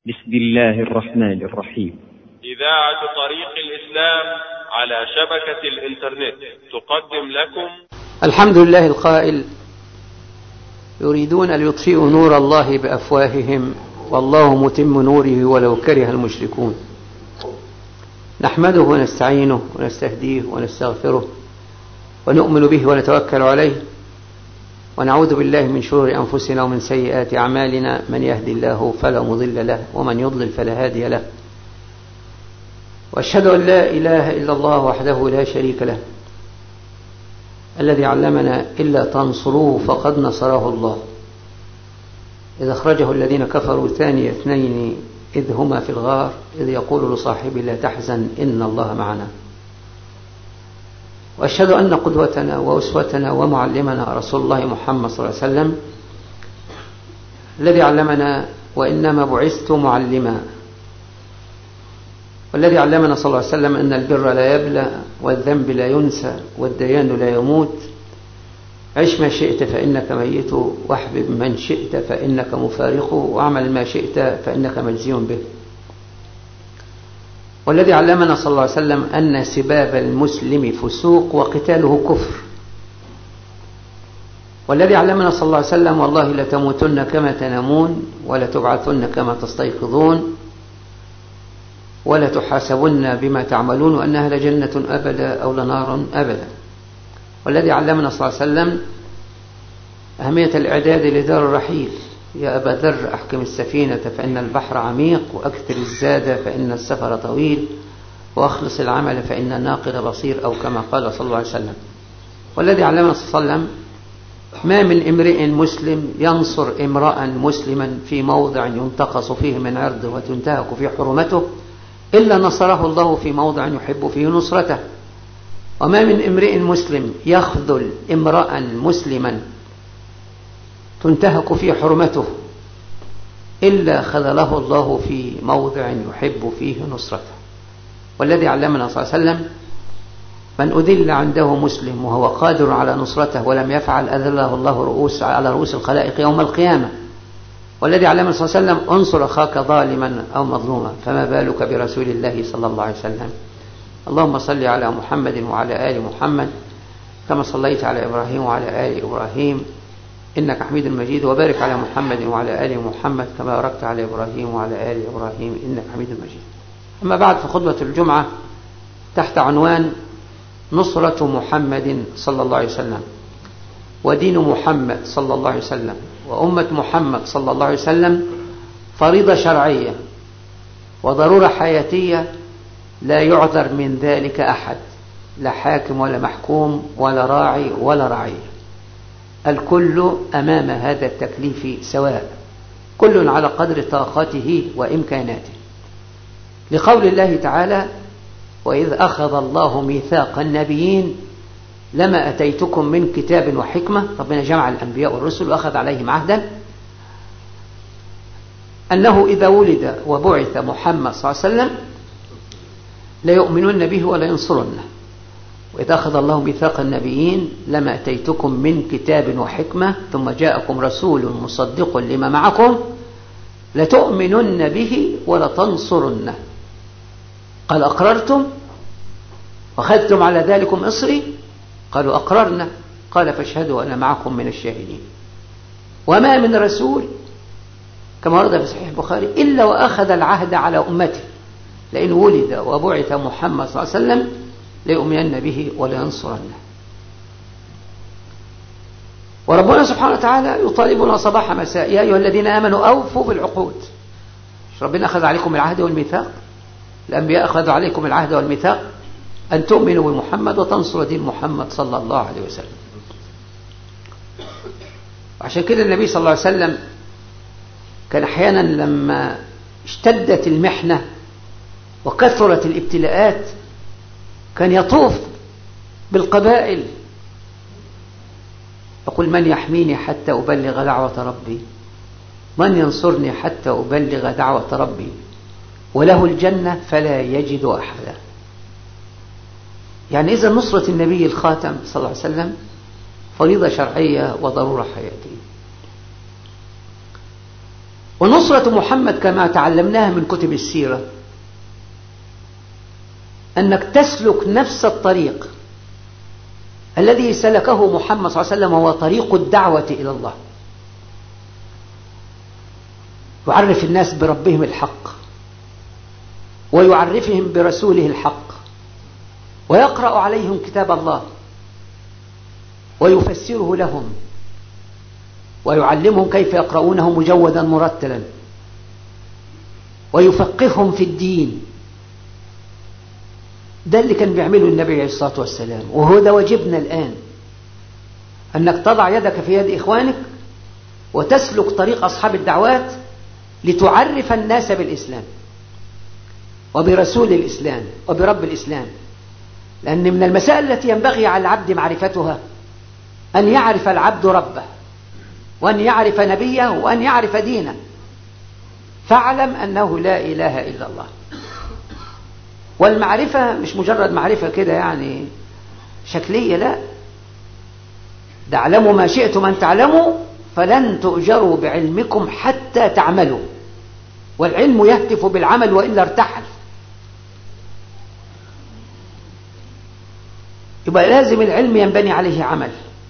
بسم الله الرحمن الرحيم. إذاعة طريق الإسلام على شبكة الإنترنت تقدم لكم الحمد لله القائل: يريدون أن يطفئوا نور الله بأفواههم والله متم نوره ولو كره المشركون. نحمده ونستعينه ونستهديه ونستغفره ونؤمن به ونتوكل عليه، ونعوذ بالله من شرور أنفسنا ومن سيئات أعمالنا، من يهدي الله فلا مضل له ومن يضلل فلا هادي له. وأشهد أن لا إله إلا الله وحده لا شريك له، الذي علمنا إلا تنصروه فقد نصره الله، إذ أخرجه الذين كفروا ثاني اثنين إذ هما في الغار إذ يقول لصاحبه لا تحزن إن الله معنا. وأشهد أن قدوتنا وأسوتنا ومعلمنا رسول الله محمد صلى الله عليه وسلم، الذي علمنا وإنما بعثت معلما، والذي علمنا صلى الله عليه وسلم أن البر لا يبلى والذنب لا ينسى والديان لا يموت. عش ما شئت فإنك ميت، واحبب من شئت فإنك مفارق، واعمل ما شئت فإنك مجزي به. والذي علمنا صلى الله عليه وسلم أن سباب المسلم فسوق وقتاله كفر. والذي علمنا صلى الله عليه وسلم والله لتموتن كما تنامون ولتبعثن كما تستيقظون ولتحاسبن بما تعملون، وأنها لجنة أبدا أو لنار أبدا. والذي علمنا صلى الله عليه وسلم أهمية الإعداد لدار الرحيل. يا أبا ذر أحكم السفينة فإن البحر عميق، وأكثر الزاد فإن السفر طويل، وأخلص العمل فإن الناقد بصير، أو كما قال صلى الله عليه وسلم. والذي علمنا صلى الله عليه وسلم ما من امرئ مسلم ينصر امرأ مسلما في موضع ينتقص فيه من عرضه وتنتهك فيه حرمته إلا نصره الله في موضع يحب فيه نصرته. وما من امرئ مسلم يخذل امرأ مسلما تنتهك فيه حرمته إلا خذله الله في موضع يحب فيه نصرته. والذي علمنا صلى الله عليه وسلم من أذل عنده مسلم وهو قادر على نصرته ولم يفعل أذله الله على رؤوس الخلائق يوم القيامة. والذي علمنا صلى الله عليه وسلم انصر أخاك ظالما أو مظلوما، فما بالك برسول الله صلى الله عليه وسلم. اللهم صل على محمد وعلى آل محمد كما صليت على إبراهيم وعلى آل إبراهيم إنك حميد مجيد، وبارك على محمد وعلى آل محمد كما باركت على إبراهيم وعلى آل إبراهيم إنك حميد مجيد. أما بعد، فخطبة الجمعة تحت عنوان نصرة محمد صلى الله عليه وسلم، ودين محمد صلى الله عليه وسلم، وأمة محمد صلى الله عليه وسلم فريضة شرعية وضرورة حياتية لا يعذر من ذلك أحد، لا حاكم ولا محكوم ولا راعي ولا رعية. الكل أمام هذا التكليف سواء، كل على قدر طاقته وإمكاناته، لقول الله تعالى: وإذ أخذ الله ميثاق النبيين لما أتيتكم من كتاب وحكمة. ربنا جمع الأنبياء والرسل وأخذ عليهم عهدا أنه إذا ولد وبعث محمد صلى الله عليه وسلم ليؤمنون به ولا ينصرنه. وإذا أخذ الله ميثاق النبيين لما أتيتكم من كتاب وحكمة ثم جاءكم رسول مصدق لما معكم لتؤمنن به ولتنصرنه. قال: أقررتم وأخذتم على ذلكم إصري؟ قالوا: أقررنا. قال: فاشهدوا أنا معكم من الشاهدين. وما من رسول كما ورد في صحيح البخاري إلا وأخذ العهد على أمته لئن ولد وبعث محمد صلى الله عليه وسلم ليؤمنن به ولينصرنه. وربنا سبحانه وتعالى يطالبنا صباح مساء: يا أيها الذين آمنوا أوفوا بالعقود. ربنا أخذ عليكم العهد والميثاق، الأنبياء أخذوا عليكم العهد والميثاق أن تؤمنوا بمحمد وتنصروا دين محمد صلى الله عليه وسلم. وعشان كده النبي صلى الله عليه وسلم كان أحيانا لما اشتدت المحنة وكثرت الابتلاءات كان يطوف بالقبائل يقول: من يحميني حتى أبلغ دعوة ربي، من ينصرني حتى أبلغ دعوة ربي، وله الجنة فلا يجد أحدا. يعني إذا نصرة النبي الخاتم صلى الله عليه وسلم فريضة شرعية وضرورة حياتية. ونصرة محمد كما تعلمناها من كتب السيرة أنك تسلك نفس الطريق الذي سلكه محمد صلى الله عليه وسلم، وهو طريق الدعوة إلى الله. يعرف الناس بربهم الحق، ويعرفهم برسوله الحق، ويقرأ عليهم كتاب الله ويفسره لهم، ويعلمهم كيف يقرؤونه مجودا مرتلا، ويفقههم في الدين. ده اللي كان بيعمله النبي عليه الصلاة والسلام، وهو ده واجبنا الآن، أنك تضع يدك في يد إخوانك وتسلك طريق أصحاب الدعوات لتعرف الناس بالإسلام وبرسول الإسلام وبرب الإسلام. لأن من المسائل التي ينبغي على العبد معرفتها أن يعرف العبد ربه، وأن يعرف نبيه، وأن يعرف دينه. فاعلم أنه لا إله إلا الله. والمعرفة مش مجرد معرفة كده يعني شكلية، لا، ده اعلموا ما شئتم أن تعلموا فلن تؤجروا بعلمكم حتى تعملوا، والعلم يهتف بالعمل وإلا ارتحل. يبقى لازم العلم ينبني عليه عمل،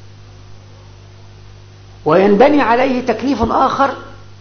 وينبني عليه تكليف آخر،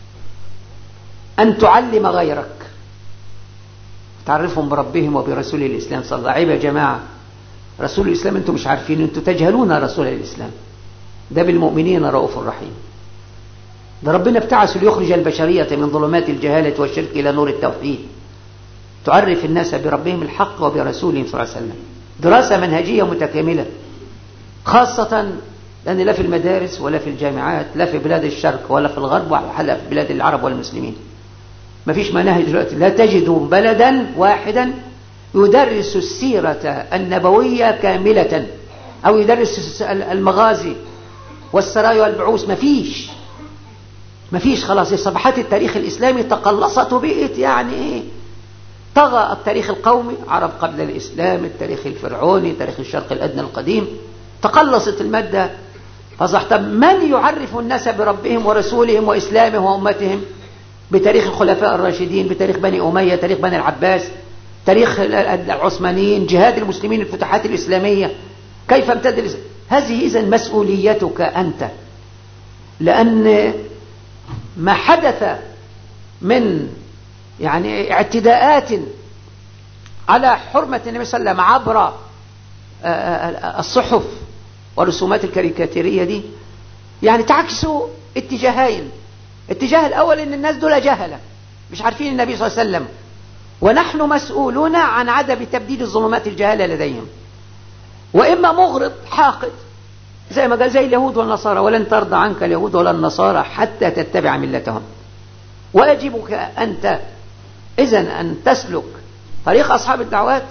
أن تعلم غيرك، تعرفهم بربهم وبرسول الإسلام صلى الله عليه وسلم. عيب يا جماعة، رسول الإسلام أنتم مش عارفين، أنتم تجهلون رسول الإسلام. ده بالمؤمنين رؤوف رحيم. ده ربنا ابتعث ليخرج البشرية من ظلمات الجهالة والشرك إلى نور التوحيد. تعرف الناس بربهم الحق وبرسولهم صلى الله عليه وسلم. دراسة منهجية متكاملة، خاصة لأن لا في المدارس ولا في الجامعات، لا في بلاد الشرق ولا في الغرب ولا في بلاد العرب والمسلمين، ما فيش مناهج دلوقتي. لا تجد بلدا واحدا يدرس السيرة النبوية كاملة، أو يدرس المغازي والسرايا والبعوث. ما فيش خلاص. صفحات التاريخ الإسلامي تقلصت وبقت يعني إيه، طغى التاريخ القومي، عرب قبل الإسلام، التاريخ الفرعوني، تاريخ الشرق الأدنى القديم، تقلصت المادة. فصح. طب من يعرف الناس بربهم ورسولهم وإسلامهم وأمتهم؟ بتاريخ الخلفاء الراشدين، بتاريخ بني أمية، تاريخ بني العباس، تاريخ العثمانيين، جهاد المسلمين، الفتوحات الإسلامية، كيف امتد الإسلام. هذه إذن مسؤوليتك أنت، لأن ما حدث من يعني اعتداءات على حرمة النبي صلى الله عليه وسلم عبر الصحف والرسومات الكاريكاتيرية دي يعني تعكس اتجاهين. اتجاه الأول إن الناس دول جهلة مش عارفين النبي صلى الله عليه وسلم، ونحن مسؤولون عن عدم تبديد الظلمات الجهالة لديهم. وإما مغرض حاقد زي ما قال زي اليهود والنصارى، ولن ترضى عنك اليهود ولا النصارى حتى تتبع ملتهم. واجبك أنت إذن أن تسلك طريق أصحاب الدعوات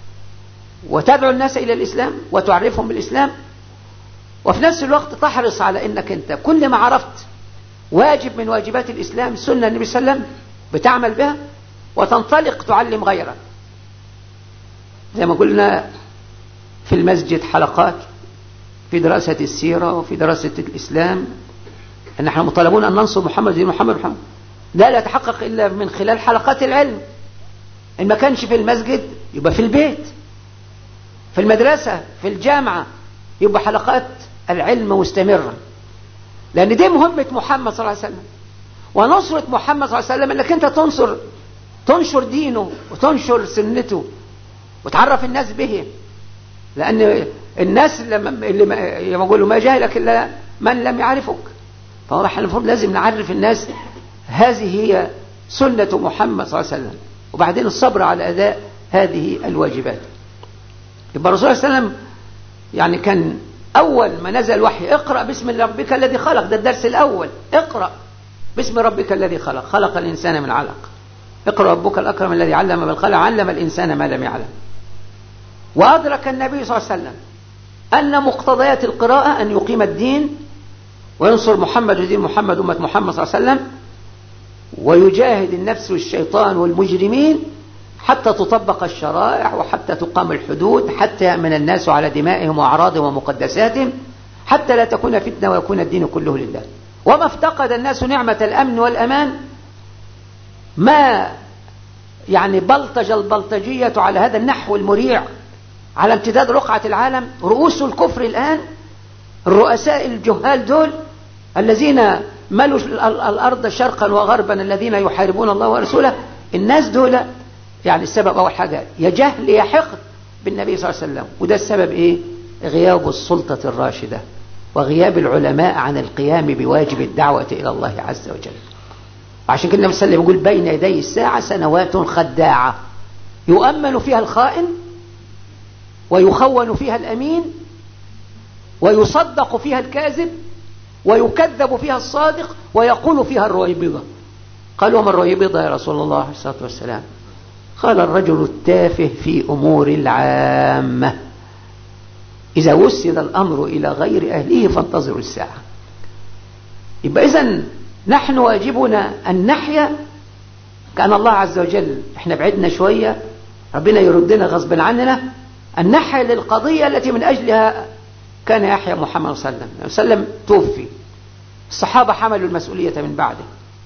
وتدعو الناس إلى الإسلام وتعرفهم بالإسلام، وفي نفس الوقت تحرص على أنك أنت كل ما عرفت واجب من واجبات الإسلام، سنة النبي صلى الله عليه وسلم، بتعمل بها وتنطلق تعلم غيرك. زي ما قلنا في المسجد حلقات في دراسة السيرة وفي دراسة الإسلام، أن نحن مطالبون أن ننصر محمد دين محمد. لا يتحقق إلا من خلال حلقات العلم. إن ما كانش في المسجد يبقى في البيت، في المدرسة، في الجامعة، يبقى حلقات العلم مستمرة. لأن دي مهمة محمد صلى الله عليه وسلم، ونصرة محمد صلى الله عليه وسلم أنك أنت تنشر دينه وتنشر سنته وتعرف الناس به. لأن الناس اللي يقولوا ما جاهلك إلا من لم يعرفك، فهو المفروض لازم نعرف الناس هذه هي سنة محمد صلى الله عليه وسلم، وبعدين الصبر على أداء هذه الواجبات. يبقى الرسول صلى الله عليه وسلم يعني كان أول ما نزل وحي اقرأ باسم ربك الذي خلق، ده الدرس الأول، اقرأ باسم ربك الذي خلق، خلق الإنسان من علق، اقرأ ربك الأكرم الذي علم بالقلم علم الإنسان ما لم يعلم. وأدرك النبي صلى الله عليه وسلم أن مقتضيات القراءة أن يقيم الدين وينصر محمد ودين محمد أمة محمد صلى الله عليه وسلم، ويجاهد النفس والشيطان والمجرمين حتى تطبق الشرائع وحتى تقام الحدود، حتى يأمن الناس على دمائهم وأعراضهم ومقدساتهم، حتى لا تكون فتنة ويكون الدين كله لله. وما افتقد الناس نعمة الأمن والأمان ما يعني بلطج البلطجية على هذا النحو المريع على امتداد رقعة العالم. رؤوس الكفر الآن الرؤساء الجهال دول الذين ملوا الأرض شرقا وغربا، الذين يحاربون الله ورسوله، الناس دول يعني السبب أول حاجة يا جهل يا حقد بالنبي صلى الله عليه وسلم. وده السبب إيه؟ غياب السلطة الراشدة وغياب العلماء عن القيام بواجب الدعوة إلى الله عز وجل. وعشان كده النبي صلى الله عليه وسلم يقول بين يدي الساعة سنوات خداعة يؤمن فيها الخائن ويخون فيها الأمين ويصدق فيها الكاذب ويكذب فيها الصادق ويقول فيها الرويبضة. قالوا وما الرويبضة يا رسول الله عليه الصلاة والسلام؟ قال الرجل التافه في أمور العامة إذا وسد الأمر إلى غير أهله فانتظروا الساعة. يبقى إذن نحن واجبنا أن نحيا كأن الله عز وجل احنا بعدنا شوية ربنا يردنا غصبا عننا، أن نحيا للقضية التي من أجلها كان يحيى محمد صلى الله عليه وسلم توفي. الصحابة حملوا المسؤولية من بعده،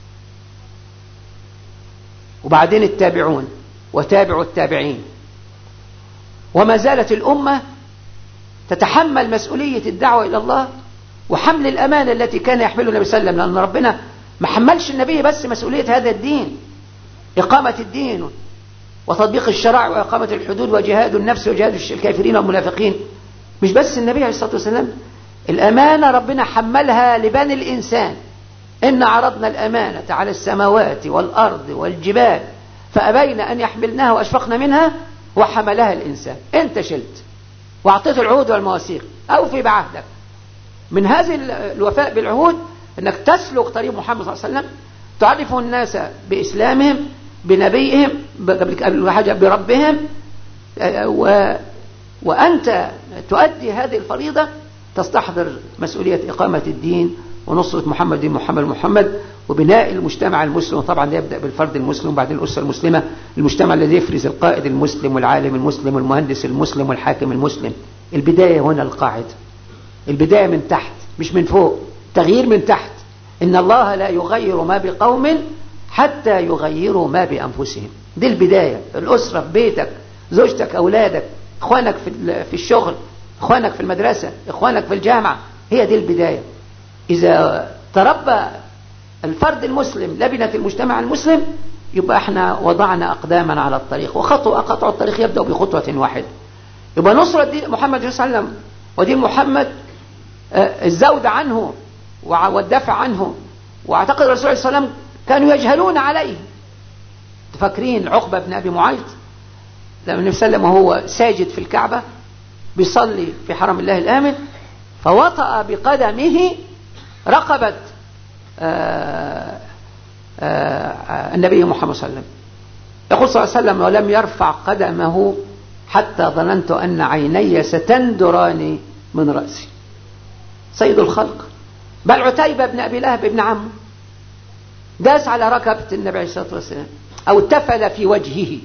وبعدين التابعون وتابعوا التابعين، وما زالت الأمة تتحمل مسؤولية الدعوة إلى الله وحمل الأمانة التي كان يحملها النبي صلى الله عليه وسلم، لأن ربنا ما حملش النبي بس مسؤولية هذا الدين، إقامة الدين وتطبيق الشرع وإقامة الحدود وجهاد النفس وجهاد الكافرين والمنافقين. مش بس النبي عليه الصلاة والسلام، الأمانة ربنا حملها لبني الإنسان. إن عرضنا الأمانة على السماوات والأرض والجبال فأبين أن يحملناها وأشفقنا منها وحملها الإنسان. أنت شلت وأعطيت العهود والمواثيق، أوفي بعهدك. من هذه الوفاء بالعهود أنك تسلك طريق محمد صلى الله عليه وسلم، تعرف الناس بإسلامهم بنبيهم بربهم، وأنت تؤدي هذه الفريضة تستحضر مسؤولية إقامة الدين ونصرة محمد وبناء المجتمع المسلم. طبعا يبدأ بالفرد المسلم وبعدين الأسرة المسلمة، المجتمع الذي يفرز القائد المسلم والعالم المسلم والمهندس المسلم والحاكم المسلم. البداية هنا القاعدة، البداية من تحت مش من فوق، تغيير من تحت. إن الله لا يغير ما بقوم حتى يغيروا ما بأنفسهم. دي البداية. الأسرة في بيتك، زوجتك، أولادك، إخوانك في الشغل، إخوانك في المدرسة، إخوانك في الجامعة، هي دي البداية. إذا تربى الفرد المسلم لبنة المجتمع المسلم يبقى احنا وضعنا أقداما على الطريق، وقطع الطريق يبدأ بخطوة واحدة. يبقى نصرة دين محمد صلى الله عليه وسلم ودين محمد، الزود عنه والدفع عنه. واعتقد الرسول صلى الله عليه وسلم كانوا يجهلون عليه. تفكرين عقبة بن أبي معيط لما النبي صلى الله عليه وسلم وهو ساجد في الكعبة بيصلي في حرم الله الآمن فوطأ بقدمه رقبة النبي محمد صلى الله عليه وسلم. يقول صلى الله عليه وسلم ولم يرفع قدمه حتى ظننت أن عيني ستندران من رأسي. سيد الخلق. بل عتيبة بن أبي لهب ابن عمه داس على ركبة النبي عليه الصلاة والسلام أو تفل في وجهه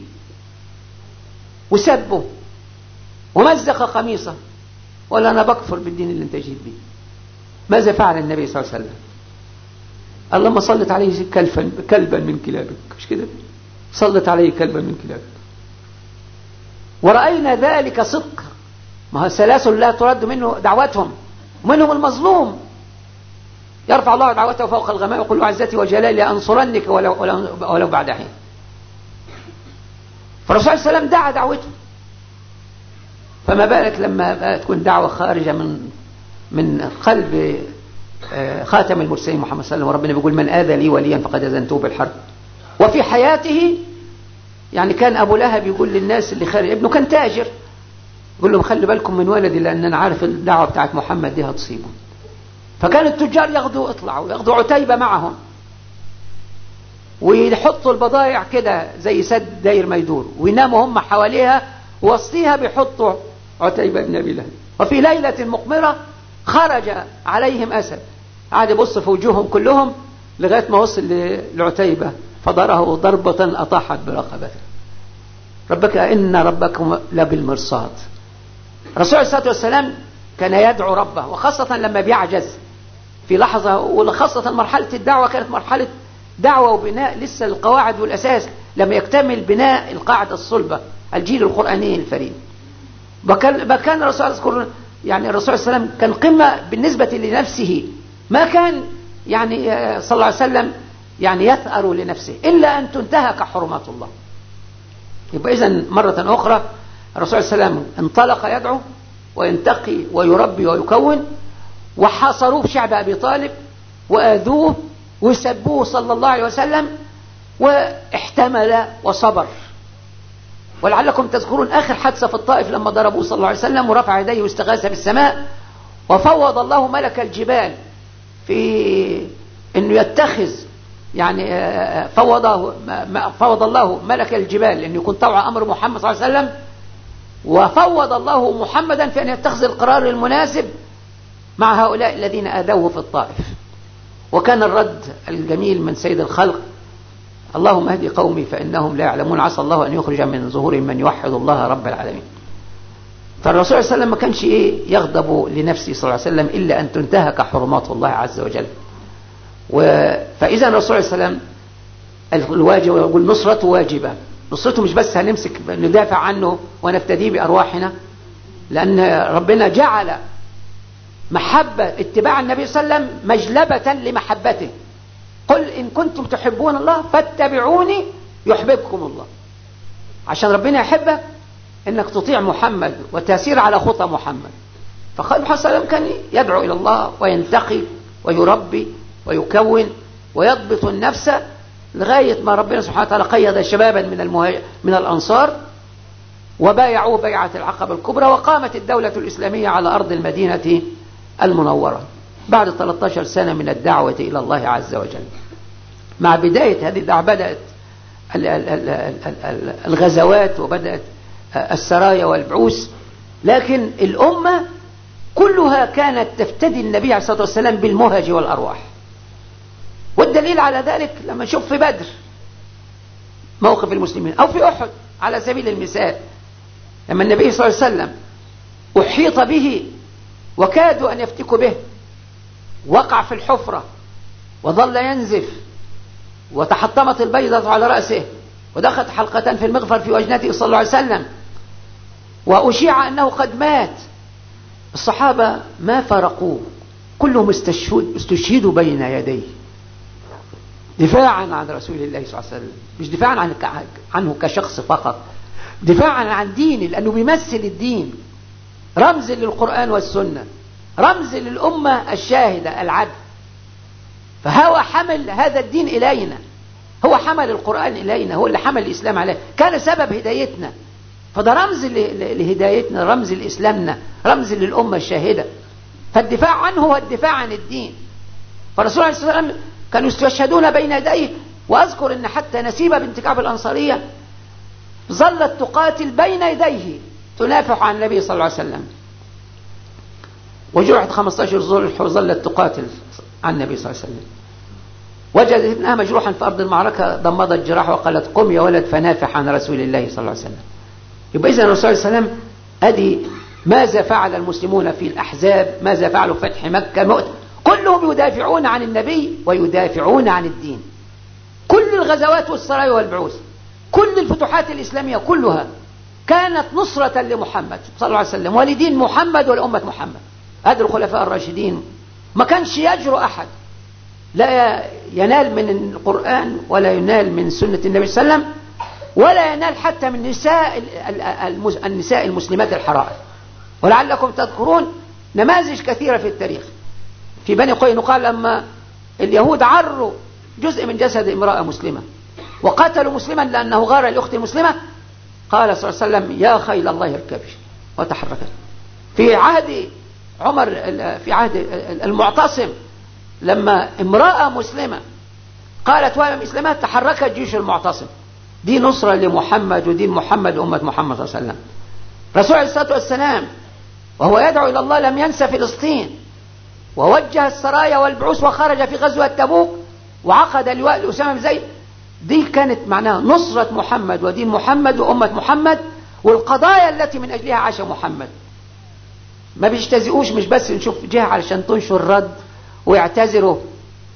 وسبه ومزق قميصه، ولا أنا بكفر بالدين اللي انت جيت به. ماذا فعل النبي صلى الله عليه وسلم؟ اللهم صلت عليه كلبا من كلابك، مش كده؟ صلت عليه كلبا من كلابك. ورأينا ذلك صدق. ما هو سلاسل لا ترد منه دعوتهم، ومنهم المظلوم يرفع الله دعوته فوق الغماء ويقول عزتي وجلالي أنصرنك ولو بعد حين. فالرسول صلى الله عليه وسلم دعا دعوته، فما بالك لما تكون دعوة خارجة من قلب خاتم المرسلين محمد صلى الله عليه وسلم. وربنا بيقول من آذى لي وليا فقد أذنته بالحرب. وفي حياته يعني كان أبو لهب يقول للناس اللي خارج، ابنه كان تاجر، يقول لهم خلي بالكم من ولدي لأن أنا عارف الدعوة بتاعت محمد دي هتصيبه. فكان التجار ياخدوا عتيبة معهم ويحطوا البضائع كده زي سد داير ما يدور، ويناموا هم حواليها ووسطيها بيحطوا عتيبة بن أبي لهب. وفي ليلة مقمرة خرج عليهم أسد، قعد يبص في وجوههم كلهم لغاية ما وصل لعتيبة فضره ضربة أطاحت برقبته. ربك إن ربكم لبالمرصاد. الرسول عليه الصلاة والسلام كان يدعو ربه، وخاصة لما بيعجز في لحظة، وخاصة مرحلة الدعوة كانت مرحلة دعوة وبناء لسه القواعد والأساس، لم يكتمل بناء القاعدة الصلبة، الجيل القرآني الفريد. كان الرسول أذكر يعني الرسول صلى الله عليه وسلم كان قمة بالنسبة لنفسه، ما كان يعني صلى الله عليه وسلم يعني يثأر لنفسه إلا أن تنتهك حرمات الله. يبقى إذن مرة أخرى الرسول صلى الله عليه وسلم انطلق يدعو وينتقي ويربي ويكون، وحاصروه بشعب أبي طالب وآذوه وسبوه صلى الله عليه وسلم، واحتمل وصبر. ولعلكم تذكرون آخر حادثة في الطائف لما ضربوه صلى الله عليه وسلم ورفع يديه واستغاث بالسماء، وفوض الله ملك الجبال في أنه يتخذ يعني فوض الله ملك الجبال أن يكون طوع أمر محمد صلى الله عليه وسلم، وفوض الله محمدا في أن يتخذ القرار المناسب مع هؤلاء الذين آذوه في الطائف. وكان الرد الجميل من سيد الخلق: اللهم اهدي قومي فإنهم لا يعلمون، عسى الله أن يخرج من ظهورهم من يوحد الله رب العالمين. فالرسول صلى الله عليه وسلم ما كانش يغضب لنفسه صلى الله عليه وسلم إلا أن تنتهك حرمات الله عز وجل. فإذا الرسول صلى الله عليه وسلم الواجب، ويقول نصرته واجبة. نصرته مش بس هنمسك ندافع عنه ونفتديه بأرواحنا، لأن ربنا جعل محبة اتباع النبي صلى الله عليه وسلم مجلبة لمحبته. قل إن كنتم تحبون الله فاتبعوني يحببكم الله. عشان ربنا يحبك إنك تطيع محمد وتسير على خطى محمد. فقال محمد صلى الله عليه وسلم كان يدعو إلى الله وينتقي ويربي ويكون ويضبط النفس لغاية ما ربنا سبحانه وتعالى قيد شبابا من الأنصار وبايعوه بيعة العقبة الكبرى، وقامت الدولة الإسلامية على أرض المدينة المنورة بعد 13 سنة من الدعوة إلى الله عز وجل. مع بداية هذه الدعوة بدأت الغزوات وبدأت السرايا والبعوث، لكن الأمة كلها كانت تفتدي النبي عليه الصلاة والسلام بالمهج والأرواح. والدليل على ذلك لما نشوف في بدر موقف المسلمين، أو في أحد على سبيل المثال لما النبي صلى الله عليه وسلم أحيط به وكادوا أن يفتكوا به، وقع في الحفرة وظل ينزف وتحطمت البيضة على رأسه ودخلت حلقتان في المغفر في وجنته صلى الله عليه وسلم، وأشيع أنه قد مات. الصحابة ما فرقوه، كلهم استشهدوا بين يديه دفاعا عن رسول الله صلى الله عليه وسلم، مش دفاعا عنه كشخص فقط، دفاعا عن دينه، لأنه بيمثل الدين، رمز للقرآن والسنة، رمز للأمة الشاهدة العدل. فهو حمل هذا الدين إلينا، هو حمل القرآن إلينا، هو اللي حمل الإسلام عليه، كان سبب هدايتنا. فده رمز لهدايتنا، رمز لإسلامنا، رمز للأمة الشاهدة. فالدفاع عنه هو الدفاع عن الدين. فالرسول عليه الصلاة والسلام كانوا يستشهدون بين يديه. وأذكر أن حتى نسيبة بنت كعب الأنصارية ظلت تقاتل بين يديه تنافح عن النبي صلى الله عليه وسلم، وجرحت 15 ذو ظلت تقاتل عن النبي صلى الله عليه وسلم. وجدت ابنها مجروحا في أرض المعركة، ضمضت جراحه وقالت قم يا ولد فنافح عن رسول الله صلى الله عليه وسلم. يبقى إذن الرسول صلى الله عليه وسلم أدي ماذا فعل المسلمون في الأحزاب، ماذا فعلوا في فتح مكة، مؤتة، كلهم يدافعون عن النبي ويدافعون عن الدين. كل الغزوات والسرايا والبعوث، كل الفتوحات الإسلامية كلها كانت نصرة لمحمد صلى الله عليه وسلم ولدين محمد ولأمة محمد. هذا الخلفاء الراشدين ما كانش يجرؤ أحد لا ينال من القرآن ولا ينال من سنة النبي صلى الله عليه وسلم ولا ينال حتى من النساء المسلمات الحرائر. ولعلكم تذكرون نماذج كثيرة في التاريخ. في بني قينقاع لما اليهود عروا جزء من جسد امرأة مسلمة وقتلوا مسلما لأنه غار لأخت مسلمة، قال صلى الله عليه وسلم يا خيل الله اركبي، وتحركت. في عهد عمر، في عهد المعتصم، لما امرأة مسلمة قالت وهي مسلمة تحركت جيش المعتصم. دي نصرة لمحمد ودين محمد وأمة محمد صلى الله عليه وسلم. رسول عليه الصلاة والسلام وهو يدعو إلى الله لم ينسى فلسطين، ووجه السرايا والبعوث وخرج في غزوة تبوك وعقد لواء لأسامة بن زيد. دي كانت معناها نصرة محمد ودين محمد وأمة محمد والقضايا التي من أجلها عاش محمد. ما بيجتزئوش، مش بس نشوف جهة علشان تنشر الرد ويعتذروا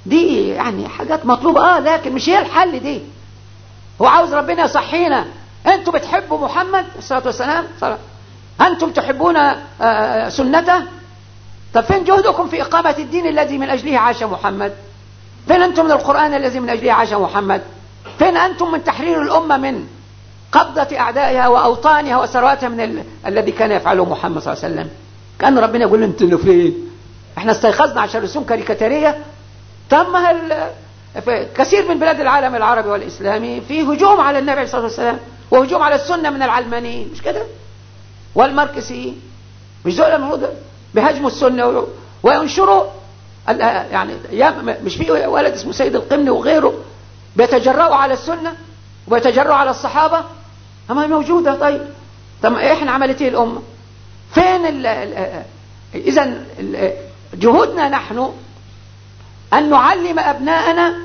دي يعني حاجات مطلوبة لكن مش هي الحل دي. هو عاوز ربنا يصحينا. انتم بتحبوا محمد الصلاة والسلام، انتم تحبون سنته، طب فين جهدكم في إقامة الدين الذي من أجله عاش محمد؟ فين أنتم من القرآن الذي من أجله عاش محمد؟ فين أنتم من تحرير الأمة من قبضة أعدائها وأوطانها وثرواتها من الذي كان يفعله محمد صلى الله عليه وسلم؟ كان ربنا يقول انتوا فين؟ احنا استيقظنا عشان رسوم كاريكاتيرية. طب ما في كثير من بلاد العالم العربي والإسلامي في هجوم على النبي صلى الله عليه وسلم وهجوم على السنة من العلمانيين، مش كده؟ والماركسيين، مش دول المفروض بيهاجموا السنة وينشروا يعني مش في ولد اسمه سيد القمني وغيره بيتجرؤوا على السنة وبيتجرؤوا على الصحابة؟ أما موجودة. طب احنا عملت ايه الأمة؟ فين إذن جهودنا نحن أن نعلم أبناءنا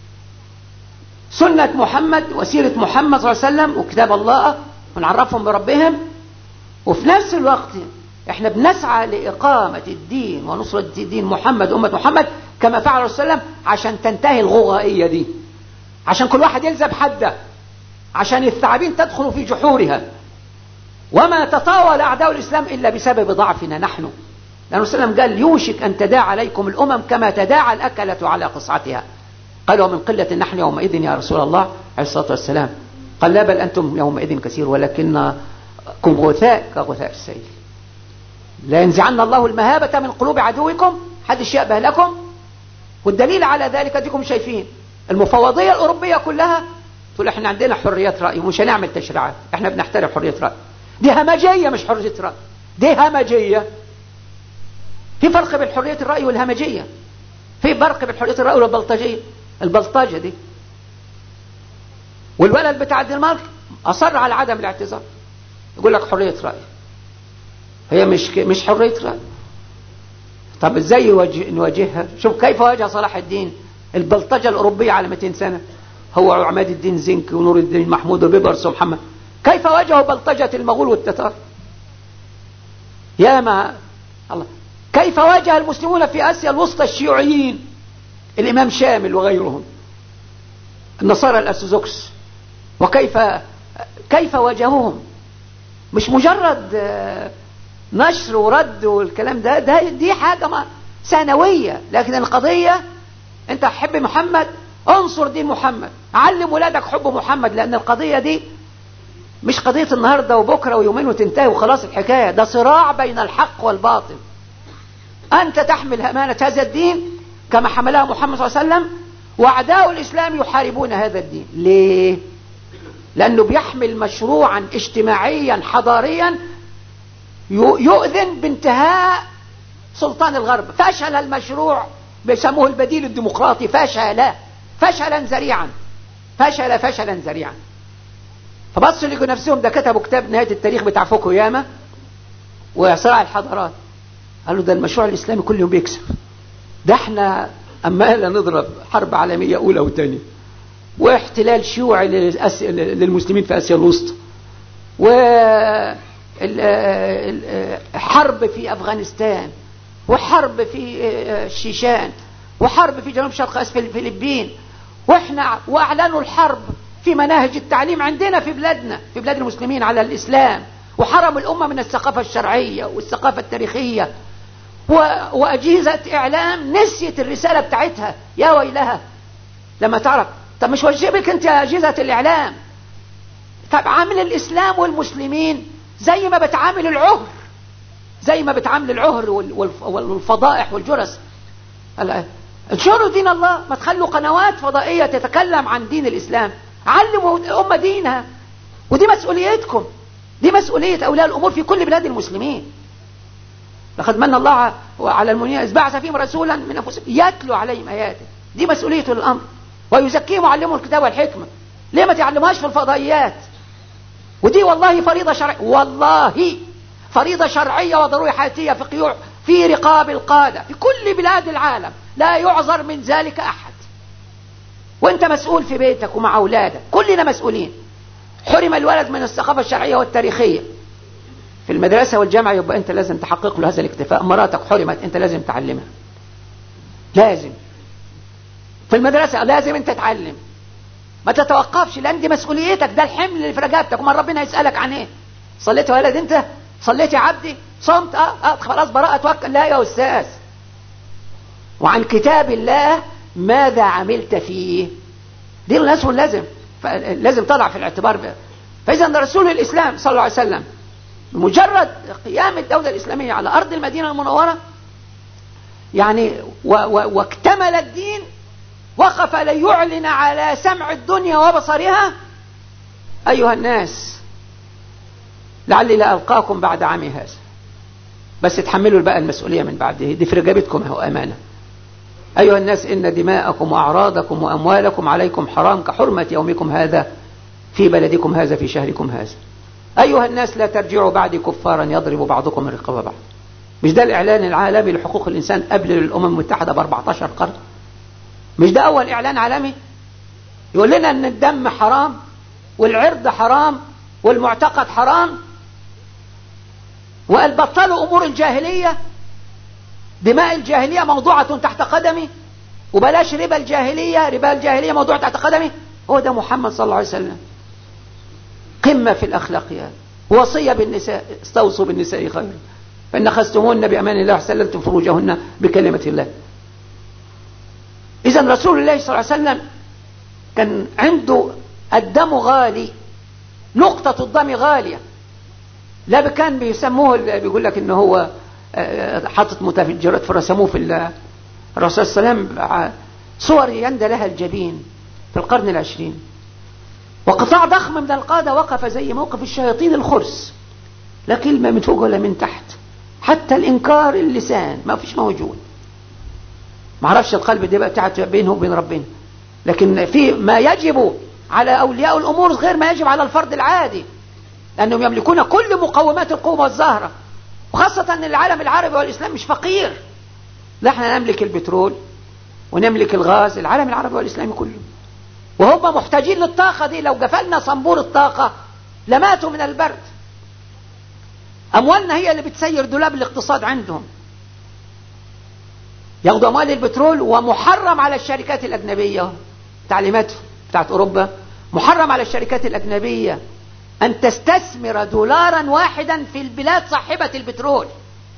سنة محمد وسيرة محمد صلى الله عليه وسلم وكتاب الله ونعرفهم بربهم، وفي نفس الوقت احنا بنسعى لإقامة الدين ونصرة دين محمد أمة محمد كما فعل الرسول صلى الله عليه وسلم، عشان تنتهي الغوغائية دي، عشان كل واحد يلزم حده، عشان الثعابين تدخل في جحورها. وما تطاول أعداء الإسلام إلا بسبب ضعفنا نحن، لأنه صلى الله عليه وسلم قال يوشك أن تداعى عليكم الأمم كما تداعى الأكلة على قصعتها. قالوا من قلة نحن يومئذ يا رسول الله عليه الصلاة والسلام؟ قال لا، بل أنتم يومئذ كثير ولكنكم غثاء كغثاء السيل. لا ينزعن الله المهابة من قلوب عدوكم، حدش يأبه لكم. والدليل على ذلك ديكم شايفين المفوضية الأوروبية كلها تقول احنا عندنا حرية رأي ومش هنعمل تشريعات، احنا بنحترم حرية رأي. دي همجية مش حرية رأي، دي همجية. في فرق بين حرية الرأي والهمجية، في فرق بين حرية الرأي والبلطجية. البلطجة دي والولد بتاع الدنمارك أصر على عدم الاعتذار، يقول لك حرية رأي، هي مش حرية رأي. طب ازاي نواجهها؟ شوف كيف واجه صلاح الدين البلطجة الأوروبية على 200 سنة، هو عماد الدين زنك ونور الدين محمود وبيبرس ومحمد. كيف واجهوا بلطجة المغول والتتار؟ يا ما الله. كيف واجه المسلمون في آسيا الوسطى الشيوعيين، الإمام شامل وغيرهم، النصارى الأرثوذكس، كيف واجهوهم؟ مش مجرد نشر ورد والكلام دي حاجة ثانوية، لكن القضية انت حب محمد، انصر دين محمد، علم ولادك حب محمد، لأن القضية دي مش قضية النهاردة وبكرة ويومين وتنتهي وخلاص الحكاية، ده صراع بين الحق والباطل. أنت تحمل أمانة هذا الدين كما حملها محمد صلى الله عليه وسلم، وأعداء الإسلام يحاربون هذا الدين. ليه؟ لأنه بيحمل مشروعا اجتماعيا حضاريا يؤذن بانتهاء سلطان الغرب. فشل المشروع، بيسموه البديل الديمقراطي، فشلا ذريعا. فبصوا لقوا نفسهم، ده كتبوا كتاب نهاية التاريخ بتاع فوكوياما وصراع الحضارات، قالوا ده المشروع الإسلامي كل يوم بيكسب، ده احنا أمالا نضرب حرب عالمية أولى وثانية واحتلال شيوعي للمسلمين في آسيا الوسطى، وحرب في أفغانستان، وحرب في الشيشان، وحرب في جنوب شرق آسيا في الفلبين، وأعلنوا الحرب في مناهج التعليم عندنا في بلادنا، في بلاد المسلمين، على الإسلام، وحرم الأمة من الثقافة الشرعية والثقافة التاريخية. وأجهزة إعلام نسيت الرسالة بتاعتها، يا ويلها لما تعرف. طب مش واجبك أنت يا أجهزة الإعلام؟ طب عامل الإسلام والمسلمين زي ما بتعامل العهر والفضائح والجرس. انشروا دين الله، ما تخلوا قنوات فضائية تتكلم عن دين الإسلام، علموا الأمة دينها. ودي مسؤوليتكم، دي مسؤولية أولياء الأمور في كل بلاد المسلمين. لقد من الله على المؤمنين إذ بعث فيهم رسولا من أنفسهم يتلو عليهم آياته. دي مسؤولية الأمر. ويزكيهم ويعلمهم الكتاب والحكمة. ليه ما تعلمهاش في الفضائيات؟ ودي والله فريضة شرعية، والله فريضة شرعية وضرورية حياتية في رقاب القادة في كل بلاد العالم، لا يعذر من ذلك أحد. وانت مسؤول في بيتك ومع أولادك، كلنا مسؤولين. حرم الولد من الثقافة الشرعية والتاريخية في المدرسة والجامعة، يبقى انت لازم تحقق له هذا الاكتفاء. مراتك حرمت، انت لازم تعلمها، لازم. في المدرسة لازم انت تتعلم، ما تتوقفش، لان دي مسؤوليتك، ده الحمل اللي في رقبتك، وما ربنا يسألك عن ايه؟ صليت يا ولد انت؟ صليت يا عبدي؟ صمت؟ خلاص براءة توكل. لا يا أستاذ. وعن كتاب الله ماذا عملت فيه؟ دي الناس لازم تضع في الاعتبار بها. فإذا رسول الإسلام صلى الله عليه وسلم بمجرد قيام الدولة الإسلامية على أرض المدينة المنورة يعني واكتمل الدين، وقف ليعلن على سمع الدنيا وبصرها: أيها الناس لعلي لا ألقاكم بعد عامي هذا، بس تحملوا بقى المسؤولية من بعده، دي في رقبتكم، هو أمانة. أيها الناس إن دماءكم وأعراضكم وأموالكم عليكم حرام كحرمة يومكم هذا في بلدكم هذا في شهركم هذا. أيها الناس لا ترجعوا بعد كفارا يضرب بعضكم من رقاب بعض. مش ده الإعلان العالمي لحقوق الإنسان قبل الأمم المتحدة ب14 قرن؟ مش ده أول إعلان عالمي يقول لنا أن الدم حرام والعرض حرام والمعتقد حرام، وقال بطلوا أمور الجاهلية، دماء الجاهلية موضوعة تحت قدمي، وبلاش ربا الجاهلية موضوعة تحت قدمي. هو ده محمد صلى الله عليه وسلم، قمة في الأخلاقيات، وصية بالنساء: استوصوا بالنساء خيرا فإن أخذتموهن بأمان الله وسلمتم فروجهن بكلمة الله. إذن رسول الله صلى الله عليه وسلم كان عنده الدم غالي، نقطة الدم غالية. لا كان بيسموه، بيقول لك إنه هو حاطط متفجرات فرسموه في الرسول صلى الله عليه وسلم صور يندى لها الجبين في القرن العشرين. وقطاع ضخم من القادة وقف زي موقف الشياطين الخرس، لا كلمة من فوق ولا من تحت، حتى الإنكار اللسان ما فيش موجود. ما عرفش القلب دي بقى بتاعت بينه وبين ربنا، لكن في ما يجب على أولياء الأمور غير ما يجب على الفرد العادي، لأنهم يملكون كل مقومات القوة والزهرة، وخاصة أن العالم العربي والإسلام مش فقير. لا احنا نملك البترول ونملك الغاز، العالم العربي والإسلامي كله، وهم محتاجين للطاقة دي. لو قفلنا صنبور الطاقة لماتوا من البرد. أموالنا هي اللي بتسير دولاب الاقتصاد عندهم. ياخدوا أموال البترول، ومحرم على الشركات الأجنبية، تعليمات بتاعت أوروبا، محرم على الشركات الأجنبية أن تستثمر دولارا واحدا في البلاد صاحبة البترول،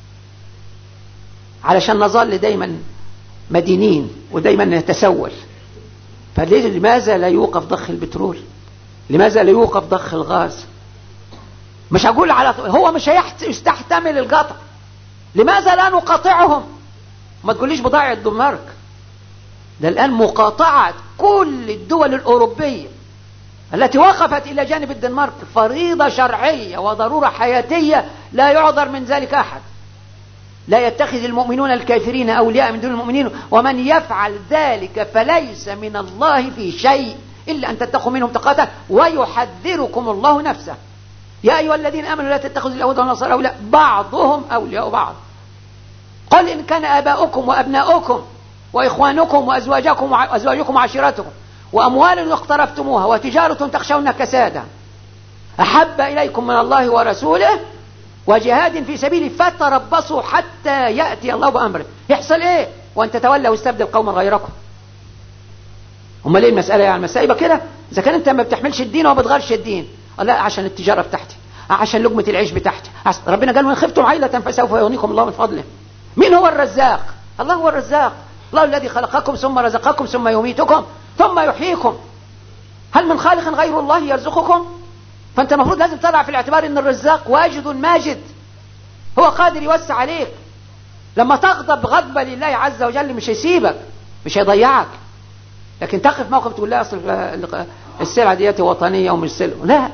علشان نظل دايما مدينين ودايما نتسول. فلماذا لا يوقف ضخ البترول؟ لماذا لا يوقف ضخ الغاز؟ مش هقول هو مش يستحتمل القطع، لماذا لا نقاطعهم؟ ما تقوليش بضاعة الدنمارك، ده الآن مقاطعة كل الدول الأوروبية التي وقفت إلى جانب الدنمارك فريضة شرعية وضرورة حياتية، لا يعذر من ذلك أحد. لا يتخذ المؤمنون الكافرين أولياء من دون المؤمنين ومن يفعل ذلك فليس من الله في شيء إلا أن تتقوا منهم تقاته ويحذركم الله نفسه. يا أيها الذين آمنوا لا تتخذوا اليهود والنصارى أولياء بعضهم أولياء بعض. قل إن كان آباؤكم وأبناؤكم وإخوانكم وأزواجكم وعشيرتكم وأموال اقترفتموها وتجارة تخشون كسادها أحب إليكم من الله ورسوله وجهاد في سبيله فتربصوا حتى يأتي الله بأمره. يحصل إيه وأن تتولوا واستبدل قوما غيركم؟ هم ليه المسألة يعني المسائبة كده؟ إذا كان أنت ما بتحملش الدين وما بتغيرش الدين، لا عشان التجارة بتاعتي، عشان لقمة العيش بتاعتي. ربنا قال وإن خفتم عيلة فسوف يغنيكم الله من فضله. مين هو الرزاق؟ الله هو الرزاق، الله الذي خلقكم ثم رزقكم ثم يميتكم ثم يحييكم. هل من خالق غير الله يرزقكم؟ فأنت المفروض لازم تضع في الاعتبار أن الرزاق واجد ماجد، هو قادر يوسع عليك. لما تغضب غضب لله عز وجل مش هيسيبك، مش هيضيعك، لكن تقف موقف تقول لا أصل السلعة دياتي وطنية ومش سلعة. لا،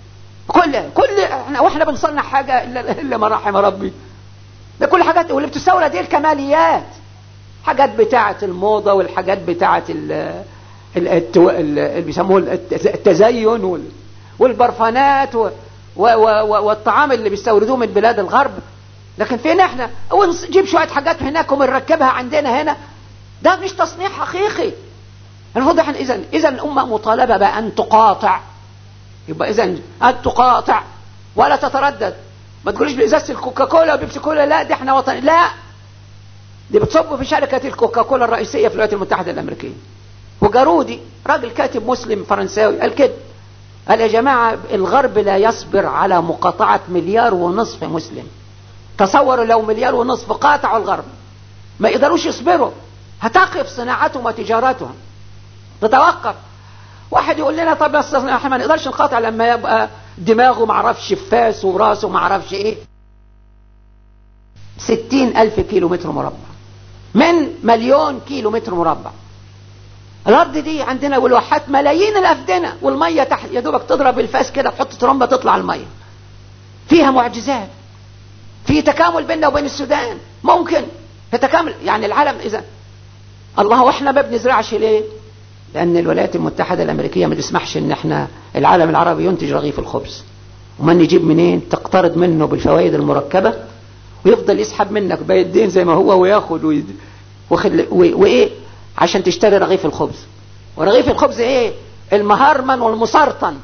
واحنا بنصنع حاجة إلا ما رحم ربي. ده كل حاجات واللي بتستورد دي الكماليات، حاجات بتاعة الموضة والحاجات بتاعة اللي بيسموه التزين والبرفانات والطعام اللي بيستوردوه من بلاد الغرب. لكن فين احنا؟ ونجيب شوية حاجات هناك ونركبها عندنا هنا. ده مش تصنيع حقيقي. المفروض احنا اذا الأمة مطالبة بأن تقاطع. يبقى اذا أن تقاطع ولا تتردد. ما تقوليش بإزازة الكوكاكولا وبيبسي كولا، لا دي احنا وطني، لا دي بتصب في شركة الكوكاكولا الرئيسية في الولايات المتحدة الأمريكية. الجارودي راجل كاتب مسلم فرنساوي قال كده، قال يا جماعة الغرب لا يصبر على مقاطعة 1.5 مليار مسلم. تصوروا لو 1.5 مليار قاطعوا الغرب، ما يقدروش يصبروا، هتقف صناعتهم وتجارتهم، تتوقف. واحد يقول لنا طب بس احنا ما نقدرش نقاطع لما يبقى دماغه معرفش فاس وراسه معرفش ايه. 60,000 كيلومتر مربع من 1,000,000 كيلومتر مربع. الارض دي عندنا والواحات ملايين الافدنه، والميه تحت يا دوبك تضرب الفاس كده تحط ترمبه تطلع الميه. فيها معجزات، في تكامل بيننا وبين السودان، ممكن تتكامل يعني العالم. اذا الله واحنا ما بنزرعش ليه؟ لان الولايات المتحده الامريكيه ما تسمحش ان احنا العالم العربي ينتج رغيف الخبز. وما نجيب منين؟ تقترض منه بالفوائد المركبه ويفضل يسحب منك بيدين زي ما هو وياخد وايه عشان تشتري رغيف الخبز. ورغيف الخبز ايه؟ المهرمن والمسرطن.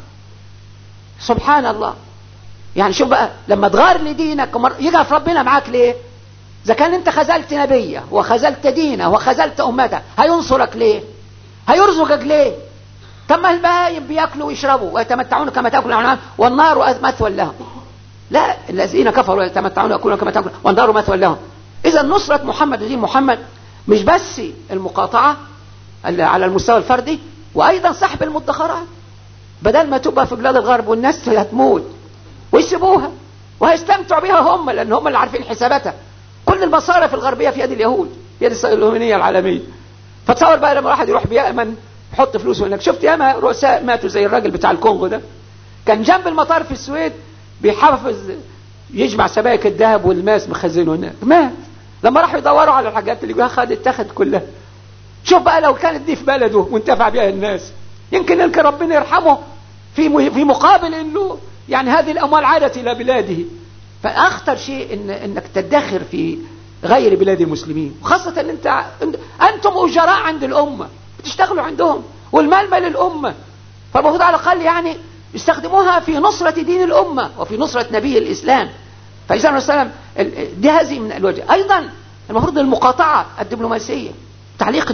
سبحان الله. يعني شوف بقى لما تغار لدينك يقف ربنا معاك ليه؟ اذا كان انت خذلت نبيه وخذلت دينه وخذلت امته، هينصرك ليه؟ هيرزقك ليه؟ طب ما البهايم بياكلوا ويشربوا ويتمتعون كما تاكل الانعام والنار مثوى لهم. لا، الذين كفروا يتمتعون ويأكلون كما تاكل والنار مثوى لهم. اذا نصرة محمد ودين محمد مش بس المقاطعة على المستوى الفردي، وايضا سحب المدخرات. بدل ما تبقى في بلاد الغرب والناس هتموت ويسيبوها وهيستمتعوا بها هم، لان هم اللي عارفين حساباتها. كل المصارف الغربية في يد اليهود، في يد الصهيونية العالمية. فتصور بقى لما واحد يروح بيأمن يحط فلوسه هناك. شفت ياما رؤساء ماتوا زي الراجل بتاع الكونغو ده، كان جنب المطار في السويد بيحافظ يجمع سبائك الذهب والماس مخزنه هناك، مات. لما راحوا يدوروا على الحاجات اللي جواها اتاخد كلها. شوف بقى لو كانت دي في بلده وانتفع بها الناس، يمكن ربنا يرحمه في مقابل انه يعني هذه الاموال عادت الى بلاده. فاخطر شيء انك تدخر في غير بلاد المسلمين، وخاصة ان انتم اجراء عند الامة، بتشتغلوا عندهم، والمال مال الامة. فالمفروض على الاقل يعني يستخدموها في نصرة دين الامة وفي نصرة نبي الاسلام. فإذا النبي صلى الله عليه وسلم دي هذه من الوجه. ايضا المفروض المقاطعة الدبلوماسية، تعليق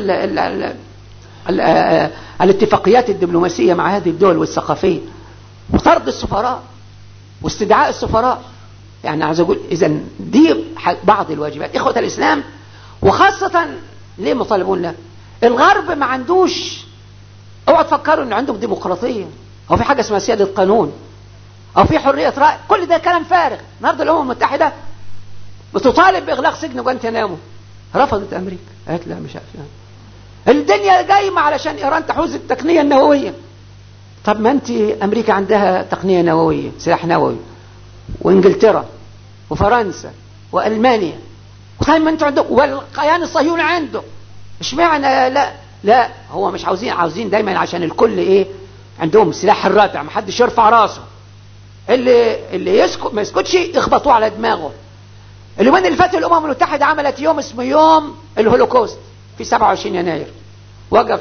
الاتفاقيات الدبلوماسية مع هذه الدول والثقافية، وطرد السفراء واستدعاء السفراء. يعني عايز اقول اذا دي بعض الواجبات اخوة الاسلام. وخاصة ليه مطالبون له؟ الغرب ما عندوش، اوعى تفكروا ان عندهم ديمقراطية او في حاجة اسمها سيادة قانون او في حرية رأي. كل ده كلام فارغ. النهارده الامم المتحدة بتطالب باغلاق سجن جوانتنامو، رفضت امريكا، قالت لا مش عارف. الدنيا جايمة علشان ايران تحوز التقنية النووية. طب ما انت امريكا عندها تقنية نووية، سلاح نووي، وانجلترا وفرنسا والمانيا، وطيب ما انتوا عندكم، والكيان الصهيوني عنده. اشمعنى لا هو مش عاوزين دايما عشان الكل ايه عندهم سلاح الردع، ما حدش يرفع راسه. اللي يسكت ما يسكتش يخبطوه على دماغه. اليومين اللي فاتوا الامم المتحدة عملت يوم اسمه يوم الهولوكوست في 27 يناير. وقف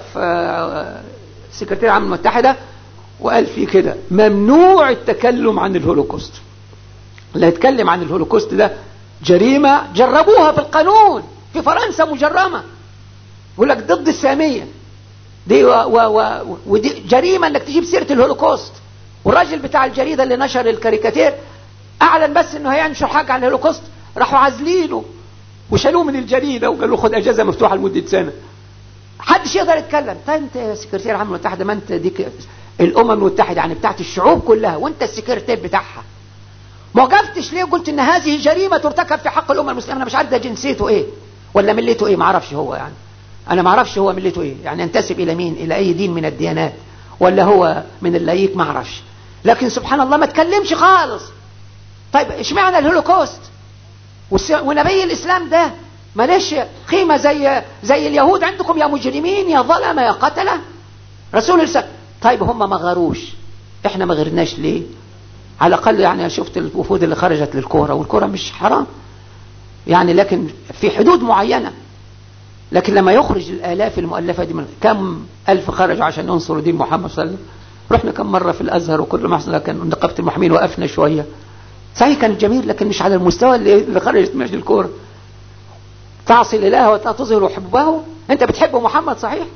سكرتير العام المتحدة وقال فيه كده: ممنوع التكلم عن الهولوكوست. اللي يتكلم عن الهولوكوست ده جريمة جربوها في القانون في فرنسا مجرمة، يقول لك ضد السامية دي ودي جريمة انك تجيب سيرة الهولوكوست. والراجل بتاع الجريدة اللي نشر الكاريكاتير اعلن بس انه هينشر حاجة عن الهولوكوست، راحوا عازلينه وشالوه من الجريدة وقالوا له خد اجازة مفتوحة لمدة سنة. حدش يقدر يتكلم. طيب انت يا سكرتير العام المتحدة، ما انت ديك الامم المتحدة يعني بتاعت الشعوب كلها وانت السكرتير بتاعها، ما وقفتش ليه قلت ان هذه جريمة ترتكب في حق الامة المسلمة؟ انا مش عارف ده جنسيته ايه ولا ملته ايه، ما اعرفش هو يعني، انا ما اعرفش هو ملته ايه، يعني ينتسب الى مين، الى اي دين من الديانات، ولا هو من اللايك، ما اعرفش. لكن سبحان الله ما تكلمش خالص. طيب اشمعنى الهولوكوست ونبي الاسلام ده ماليش قيمة زي اليهود عندكم يا مجرمين يا ظلمة يا قتلة؟ رسول الله. طيب هم ما غاروش، احنا ما غيرناش ليه؟ على الأقل يعني شفت الوفود اللي خرجت للكورة، والكورة مش حرام يعني، لكن في حدود معينة. لكن لما يخرج الآلاف المؤلفة دي، من كم ألف خرجوا عشان ينصروا دين محمد صلى الله عليه وسلم. رحنا كم مرة في الأزهر وكل ما حصل، كان نقابة المحامين وقفنا شوية، صحيح كان جميل، لكن مش على المستوى اللي خرجت مجلس الكورة. تعصي الإله وتظهر حبه. أنت بتحب محمد صحيح،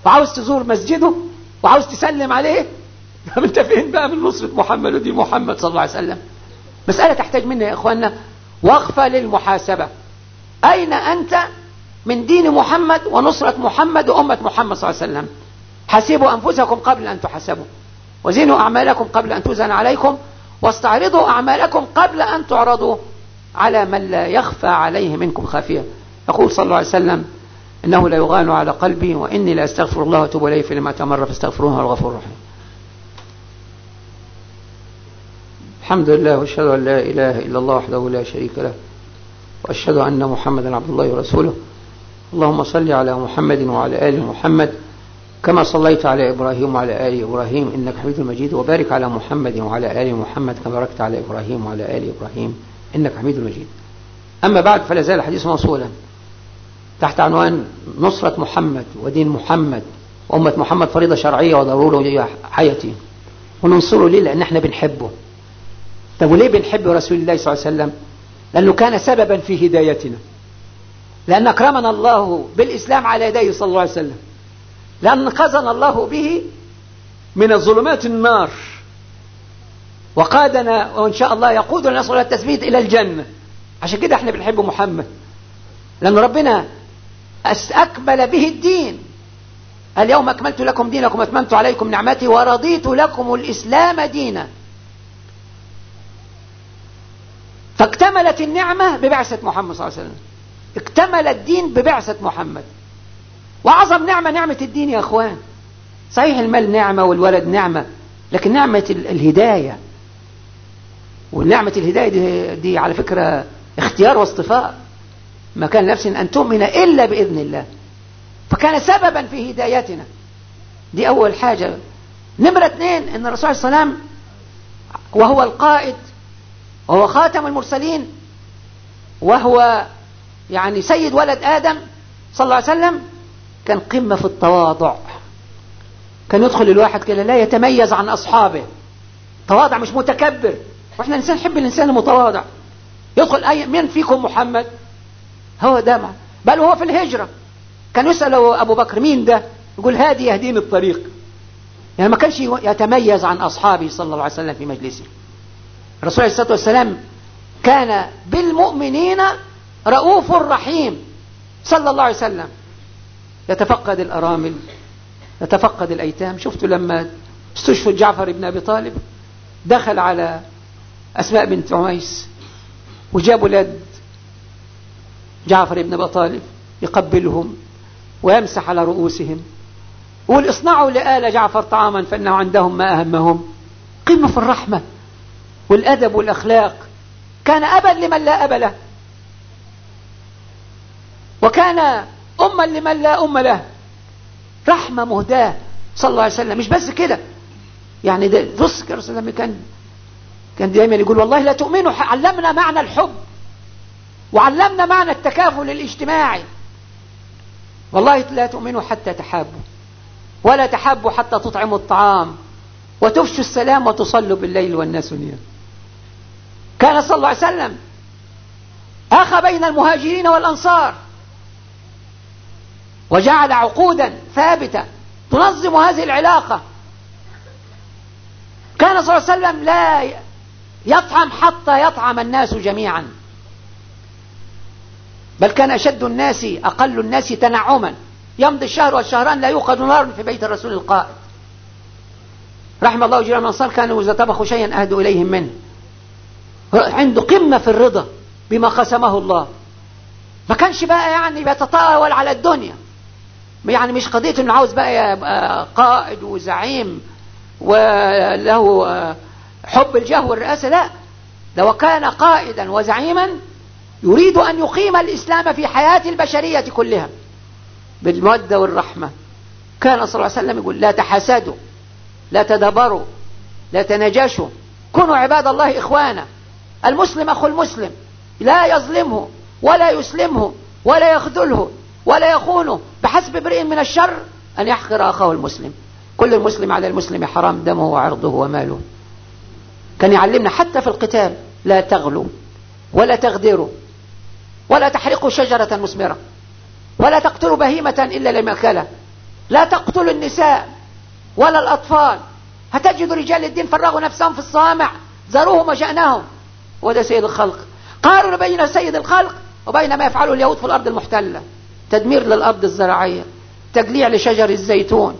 وعاوز تزور مسجده وعاوز تسلم عليه. طب انت فين بقى من نصرة محمد ودين محمد صلى الله عليه وسلم؟ مسألة تحتاج منا يا إخواننا وقفة للمحاسبة. أين أنت من دين محمد ونصرة محمد وأمة محمد صلى الله عليه وسلم؟ حاسبوا أنفسكم قبل أن تحاسبوا، وزنوا أعمالكم قبل أن توزن عليكم، واستعرضوا أعمالكم قبل أن تعرضوا على من لا يخفى عليه منكم خافية. يقول صلى الله عليه وسلم: إنه لا يغان على قلبي وإني لا أستغفر الله وأتوب إليه فلما تمر فاستغفروه الغفور الرحيم. الحمد لله، وأشهد أن لا إله إلا الله وحده لا شريك له، وأشهد أن محمدا عبد الله ورسوله. اللهم صل على محمد وعلى آل محمد كما صليت على إبراهيم وعلى آل إبراهيم إنك حميد مجيد، وبارك على محمد وعلى آل محمد كما باركت على إبراهيم وعلى آل إبراهيم إنك حميد مجيد. أما بعد، فلا زال الحديث موصولا تحت عنوان نصرة محمد ودين محمد وأمة محمد فريضة شرعية وضرورة حياتي. وننصره ليه؟ لأن احنا بنحبه. طب وليه بنحب رسول الله صلى الله عليه وسلم؟ لأنه كان سببا في هدايتنا، لأن أكرمنا الله بالإسلام على يديه صلى الله عليه وسلم، لأن انقذنا الله به من الظلمات النار، وقادنا وإن شاء الله يقودنا نصر التثبيت إلى الجنة. عشان كده احنا بنحب محمد، لأن ربنا أكمل به الدين. اليوم أكملت لكم دينكم وأتممت عليكم نعمتي ورضيت لكم الإسلام دينا. فاكتملت النعمة ببعثة محمد صلى الله عليه وسلم، اكتمل الدين ببعثة محمد. وأعظم نعمة نعمة الدين يا أخوان. صحيح المال نعمة والولد نعمة، لكن نعمة الهداية، ونعمة الهداية دي على فكرة اختيار واصطفاء، ما كان نفس أن تؤمن إلا بإذن الله، فكان سببا في هدايتنا. دي أول حاجة. نمرة 2، أن الرسول صلى الله عليه وسلم وهو القائد وهو خاتم المرسلين وهو يعني سيد ولد آدم صلى الله عليه وسلم، كان قمة في التواضع. كان يدخل الواحد كده لا يتميز عن أصحابه، تواضع مش متكبر. وإحنا الإنسان نحب الإنسان المتواضع. يدخل من فيكم محمد؟ هو ده. بل هو في الهجرة كان يسأل أبو بكر مين ده؟ يقول هادي يهدين الطريق. يعني ما كانش يتميز عن أصحابه صلى الله عليه وسلم في مجلسه. الرسول عليه الصلاة والسلام كان بالمؤمنين رؤوف رحيم صلى الله عليه وسلم، يتفقد الأرامل، يتفقد الأيتام. شفتوا لما استشهد جعفر بن أبي طالب، دخل على أسماء بنت عميس وجاب ولاد جعفر بن أبي طالب يقبلهم ويمسح على رؤوسهم ويقول اصنعوا لآل جعفر طعاما فإنه عندهم ما أهمهم. قمة في الرحمة والأدب والأخلاق. كان أبا لمن لا أب له، وكان أما لمن لا أم له. رحمة مهداة صلى الله عليه وسلم. مش بس كده، يعني ده بص الرسول كان دايما يقول والله لا تؤمنوا، علمنا معنى الحب وعلمنا معنى التكافل الاجتماعي. والله لا تؤمنوا حتى تحابوا، ولا تحابوا حتى تطعموا الطعام وتفشوا السلام وتصلوا بالليل والناس نيام. كان صلى الله عليه وسلم أخى بين المهاجرين والأنصار، وجعل عقودا ثابتة تنظم هذه العلاقة. كان صلى الله عليه وسلم لا يطعم حتى يطعم الناس جميعا، بل كان أشد الناس أقل الناس تنعما. يمضي الشهر والشهران لا يوقد نار في بيت الرسول القائد. رحم الله جيران الأنصار، كانوا إذا طبخوا شيئا أهدوا إليهم منه. عنده قمة في الرضا بما قسمه الله. ما كانش بقى يعني بيتطاول على الدنيا، يعني مش قضية انه عاوز بقى يبقى قائد وزعيم وله حب الجاه والرئاسة. لا، لو كان قائدا وزعيما يريد أن يقيم الإسلام في حياة البشرية كلها بالمودة والرحمة. كان صلى الله عليه وسلم يقول لا تحاسدوا، لا تدبروا، لا تناجشوا، كونوا عباد الله إخوانا. المسلم أخو المسلم، لا يظلمه ولا يسلمه ولا يخذله ولا يخونه، بحسب امرئ من الشر أن يحقر أخاه المسلم. كل المسلم على المسلم حرام دمه وعرضه وماله. كان يعلمنا حتى في القتال لا تغلوا ولا تغدروا ولا تحرقوا شجرة مثمرة ولا تقتلوا بهيمة إلا لمأكلها لا تقتلوا النساء ولا الأطفال، هتجد رجال الدين فرغوا نفسهم في الصوامع، ذروهم وشأنهم. وده سيد الخلق. قارن بين سيد الخلق وبين ما يفعله اليهود في الأرض المحتلة: تدمير للأرض الزراعية، تجليع لشجر الزيتون،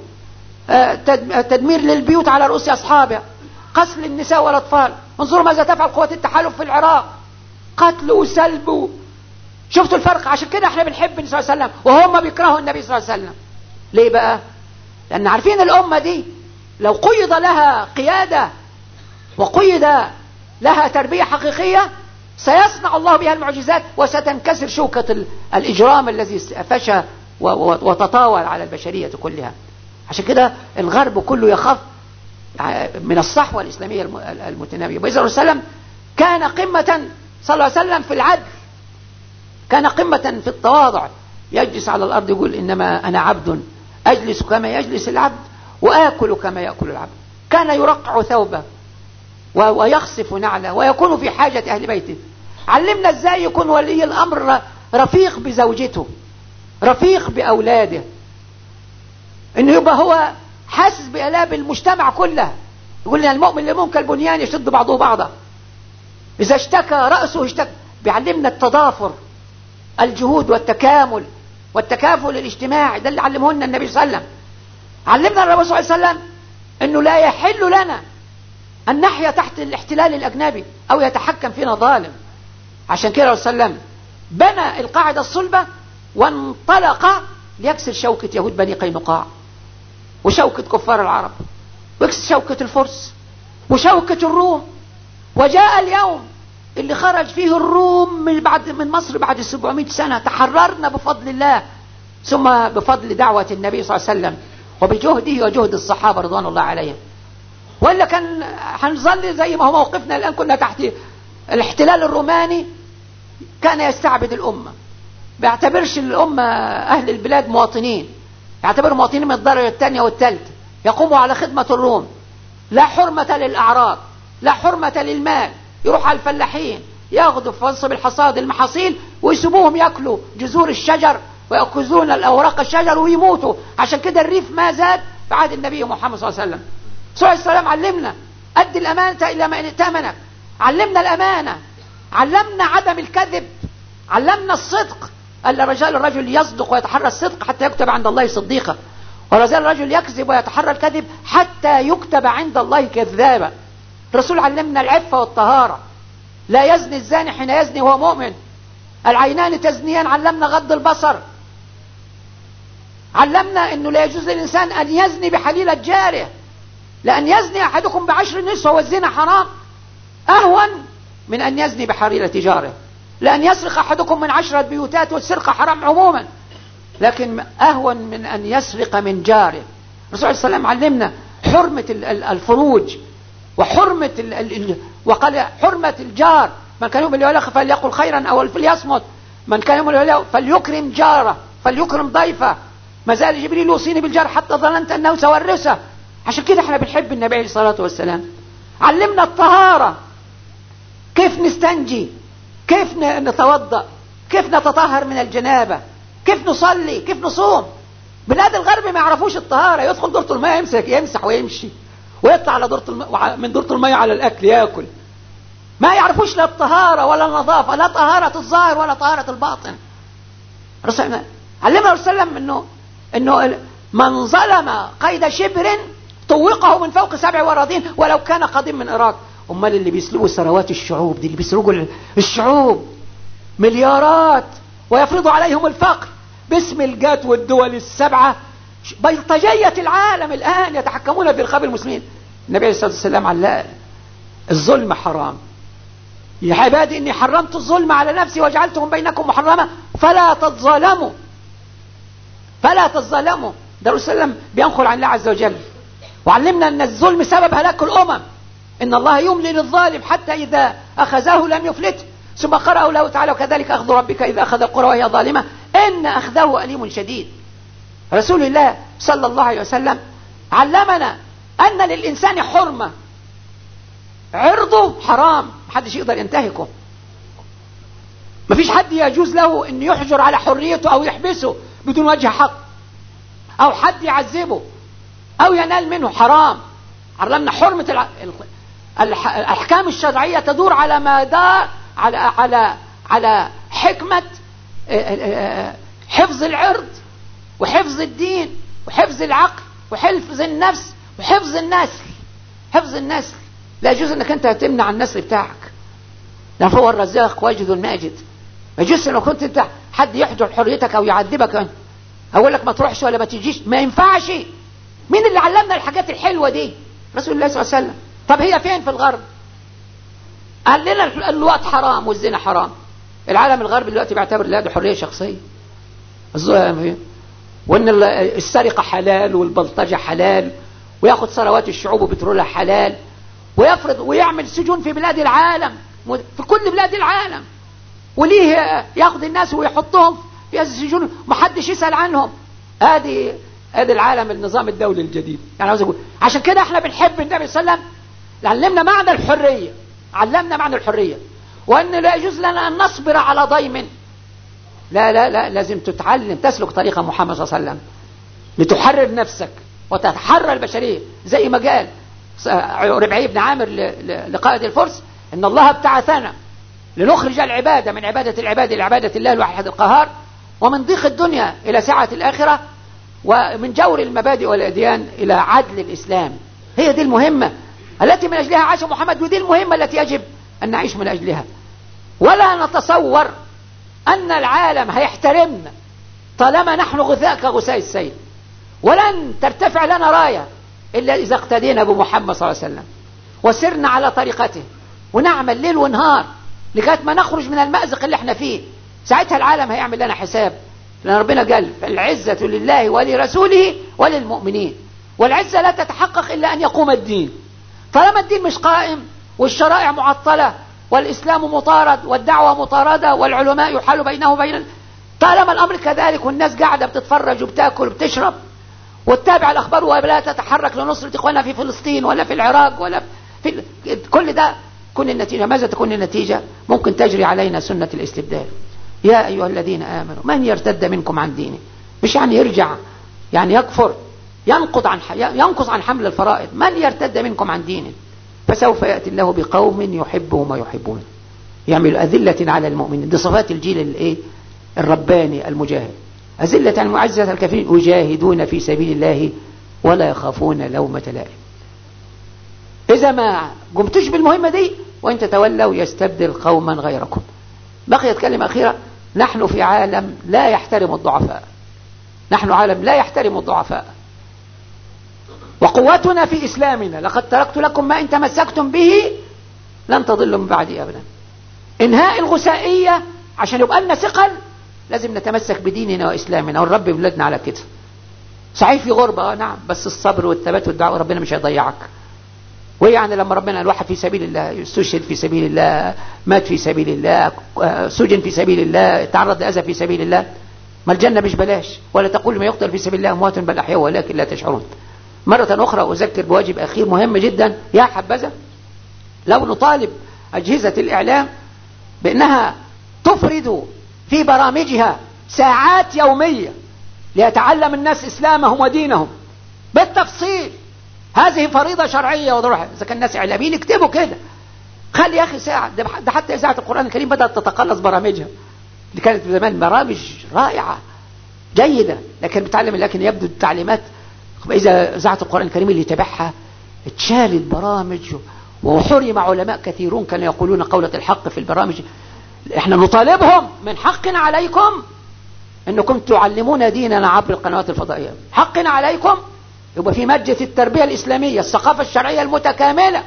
تدمير للبيوت على رؤوس أصحابها، قتل النساء والأطفال. انظروا ماذا تفعل قوات التحالف في العراق، قتل وسلب. شفتوا الفرق؟ عشان كده احنا بنحب النبي صلى الله عليه وسلم وهم بيكرهوا النبي صلى الله عليه وسلم. ليه بقى؟ لأن عارفين الأمة دي لو قيد لها قيادة وقيد لها تربية حقيقية سيصنع الله بها المعجزات، وستنكسر شوكة الإجرام الذي فشى وتطاول على البشرية كلها. عشان كده الغرب كله يخاف من الصحوة الإسلامية المتنامية. وإذا الرسول كان قمة صلى الله عليه وسلم في العدل، كان قمة في التواضع، يجلس على الأرض يقول: إنما أنا عبد أجلس كما يجلس العبد وآكل كما يأكل العبد. كان يرقع ثوبه ويخصف نعله ويكون في حاجة أهل بيته. علمنا ازاي يكون ولي الأمر رفيق بزوجته، رفيق بأولاده، انه يبقى هو حاسس بآلام المجتمع كله. يقول لنا: المؤمن للمؤمن كالبنيان يشد بعضه بعضا، إذا اشتكى رأسه اشتكى. بيعلمنا التضافر، الجهود والتكامل والتكافل الاجتماعي. ده اللي علمه لنا النبي صلى الله عليه وسلم. علمنا الرسول صلى الله عليه وسلم انه لا يحل لنا أن نحيا تحت الاحتلال الأجنبي أو يتحكم فينا ظالم. عشان كده الرسول صلى الله عليه وسلم بنى القاعدة الصلبة وانطلق ليكسر شوكة يهود بني قينقاع، وشوكة كفار العرب، ويكسر شوكة الفرس، وشوكة الروم. وجاء اليوم اللي خرج فيه الروم من مصر بعد 700 سنة. تحررنا بفضل الله، ثم بفضل دعوة النبي صلى الله عليه وسلم وبجهده وجهد الصحابة رضوان الله عليهم. وإلا كان هنظل زي ما هو موقفنا الآن. كنا تحت الاحتلال الروماني، كان يستعبد الأمة، بيعتبرش الأمة أهل البلاد مواطنين، يعتبر مواطنين من الدرجة الثانية والثالثة، يقوموا على خدمة الروم. لا حرمة للأعراض، لا حرمة للمال. يروح على الفلاحين ياخذوا في منصب الحصاد المحاصيل ويسيبوهم يأكلوا جذور الشجر ويأكلون الأوراق الشجر ويموتوا. عشان كده الريف ما زاد في عهد النبي محمد صلى الله عليه وسلم. صلى الله عليه وسلم علمنا: أدي الأمانة إلى من ائتمنك. علمنا الأمانة، علمنا عدم الكذب، علمنا الصدق. الرجل يصدق ويتحرى الصدق حتى يكتب عند الله صديقا، ورجال الرجل يكذب ويتحرى الكذب حتى يكتب عند الله كذابا. الرسول علمنا العفة والطهارة. لا يزني الزاني حين يزني وهو مؤمن. العينان تزنيان. علمنا غض البصر. علمنا أنه لا يجوز للإنسان أن يزني بحليلة جاره، لأن يزني أحدكم ب10 نسوة، والزنا حرام أهون من أن يزني بحليلة جاره. لأن يسرق أحدكم من 10 بيوتات، والسرقة حرام عموما، لكن أهون من أن يسرق من جاره. الرسول صلى الله عليه وسلم علمنا حرمة الفروج وحرمة وقال حرمة الجار. من كان يؤمن بالله فليقل خيرا أو فليصمت. من كان يؤمن بالله فليكرم جاره، فليكرم ضيفه. ما زال جبريل يوصيني بالجار حتى ظننت أنه سورثه. عشان كده احنا بنحب النبي عليه الصلاة والسلام. علمنا الطهارة، كيف نستنجي، كيف نتوضأ، كيف نتطهر من الجنابة، كيف نصلي، كيف نصوم. بلاد الغرب ما يعرفوش الطهارة. يدخل دورة الماء يمسح ويمشي، ويطلع على من دورة الماء على الأكل يأكل. ما يعرفوش لا الطهارة ولا النظافة، لا طهارة الظاهر ولا طهارة الباطن. علمنا الرسول صلى الله عليه وسلم إنه من ظلم قيد شبر طوقه من فوق 7 أراضين ولو كان قديم من إراق. أمال اللي بيسلبوا ثروات الشعوب دي، اللي بيسرقوا الشعوب مليارات ويفرضوا عليهم الفقر باسم الجات والدول ال7 بلطجية العالم الآن يتحكمون في رقاب المسلمين. النبي عليه الصلاة والسلام علق: الظلم حرام، يا عبادي إني حرمت الظلم على نفسي وجعلتهم بينكم محرمة فلا تظلموا، فلا تظلموا. ده الرسول صلى الله عليه وسلم بينقل عن الله عز وجل. وعلمنا أن الظلم سبب هلاك الأمم. إن الله يملي للظالم حتى إذا أخذه لم يفلته. ثم قرأ له تعالى: وكذلك أخذ ربك إذا أخذ القرى وهي ظالمة إن أخذه أليم شديد. رسول الله صلى الله عليه وسلم علمنا أن للإنسان حرمة، عرضه حرام، محدش يقدر ينتهكه. مفيش حد يجوز له أن يحجر على حريته أو يحبسه بدون وجه حق. أو حد يعذبه أو ينال منه حرام. علمنا حرمة الأحكام الشرعية تدور على مدار على حكمة حفظ العرض وحفظ الدين وحفظ العقل وحفظ النفس وحفظ النسل. حفظ النسل لا يجوز انك انت تمنع النسل بتاعك، لأن هو الرزاق واجد الماجد. ما يجوز لو كنت انت حد يحجر حريتك او يعذبك اقول لك ما تروحش ولا ما تجيش، ما ينفعش. مين اللي علمنا الحاجات الحلوة دي؟ رسول الله صلى الله عليه وسلم. طب هي فين في الغرب؟ قال لنا اللواط حرام والزنا حرام. العالم الغربي دلوقتي بيعتبر لا ده حرية شخصية، وان السرقة حلال والبلطجة حلال، وياخد ثروات الشعوب وبترولها حلال، ويفرض ويعمل سجون في بلاد العالم، في كل بلاد العالم، وليه ياخد الناس ويحطهم في هذه السجون محدش يسأل عنهم. هذه العالم النظام الدولي الجديد. يعني عاوز اقول عشان كده احنا بنحب النبي صلى الله عليه وسلم، علمنا معنى الحرية، علمنا معنى الحرية، وان لا يجوز لنا ان نصبر على ضيم. لا لا لا، لازم تتعلم تسلك طريقة محمد صلى الله عليه وسلم لتحرر نفسك وتتحرر البشرية. زي ما قال ربعي بن عامر لقائد الفرس: ان الله ابتعثنا لنخرج العبادة من عبادة العباد إلى عبادة الله الواحد القهار، ومن ضيق الدنيا إلى سعة الآخرة، ومن جور المبادئ والأديان إلى عدل الإسلام. هي دي المهمة التي من أجلها عاش محمد، ودي المهمة التي يجب أن نعيش من أجلها. ولا نتصور أن العالم هيحترمنا طالما نحن غثاء كغثاء السيل، ولن ترتفع لنا راية إلا إذا اقتدينا بمحمد صلى الله عليه وسلم وسرنا على طريقته ونعمل ليل ونهار لغاية ما نخرج من المأزق اللي احنا فيه. ساعتها العالم هيعمل لنا حساب، لأن ربنا قال: العزة لله ولرسوله وللمؤمنين. والعزة لا تتحقق إلا أن يقوم الدين. طالما الدين مش قائم والشرائع معطلة والإسلام مطارد والدعوة مطاردة والعلماء يحال بينه وبين، طالما الأمر كذلك والناس قاعدة بتتفرج وبتاكل وبتشرب وتتابع الأخبار ولا تتحرك لنصرة إخواننا في فلسطين ولا في العراق ولا في كل ده، كل النتيجة ماذا تكون النتيجة؟ ممكن تجري علينا سنة الاستبدال. يا أيها الذين آمنوا من يرتد منكم عن دينه، مش يعني يرجع، يعني يكفر، ينقص عن حمل الفرائض. من يرتد منكم عن دينه فسوف يأتي الله بقوم يحبهم ويحبون يعمل أذلة على المؤمنين. دي صفات الجيل الرباني المجاهد. أذلة المعزة الكافرين يجاهدون في سبيل الله ولا يخافون لومة لائم. إذا ما قمتش بالمهمة دي وإن تتولوا يستبدل قوما غيركم. بقيت كلمة أخيرة: نحن في عالم لا يحترم الضعفاء، نحن عالم لا يحترم الضعفاء، وقوتنا في إسلامنا. لقد تركت لكم ما إن تمسكتم به لن تضلوا من بعدي أبدا. إنهاء الغثائية عشان يبقى لنا ثقل لازم نتمسك بديننا وإسلامنا ونربي بلادنا على كده. صحيح في غربة، نعم، بس الصبر والثبات والدعوة ربنا مش هيضيعك. ويعني لما ربنا الواحد في سبيل الله استشهد في سبيل الله، مات في سبيل الله، سجن في سبيل الله، تعرض لأذى في سبيل الله، ما الجنة مش بلاش. ولا تقول ما يقتل في سبيل الله أموات بل أحياء ولكن لا تشعرون. مرة أخرى أذكر بواجب أخير مهم جدا. يا حبذا لو نطالب أجهزة الإعلام بأنها تفرد في برامجها ساعات يومية ليتعلم الناس إسلامهم ودينهم بالتفصيل. هذه فريضة شرعية وضرورة. إذا كان الناس إعلاميين يكتبوا كده، خلي يا أخي ساعة. ده حتى إذاعة القرآن الكريم بدأت تتقلص برامجها اللي كانت زمان برامج رائعة جيدة لكن بتعلم، لكن يبدو التعليمات إذا إذاعة القرآن الكريم اللي تبعها اتشالت برامج، وحرم علماء كثيرون كانوا يقولون قولة الحق في البرامج. احنا نطالبهم من حقنا عليكم انكم تعلمون ديننا عبر القنوات الفضائية. حقنا عليكم يبقى في مادة التربية الإسلامية، الثقافة الشرعية المتكاملة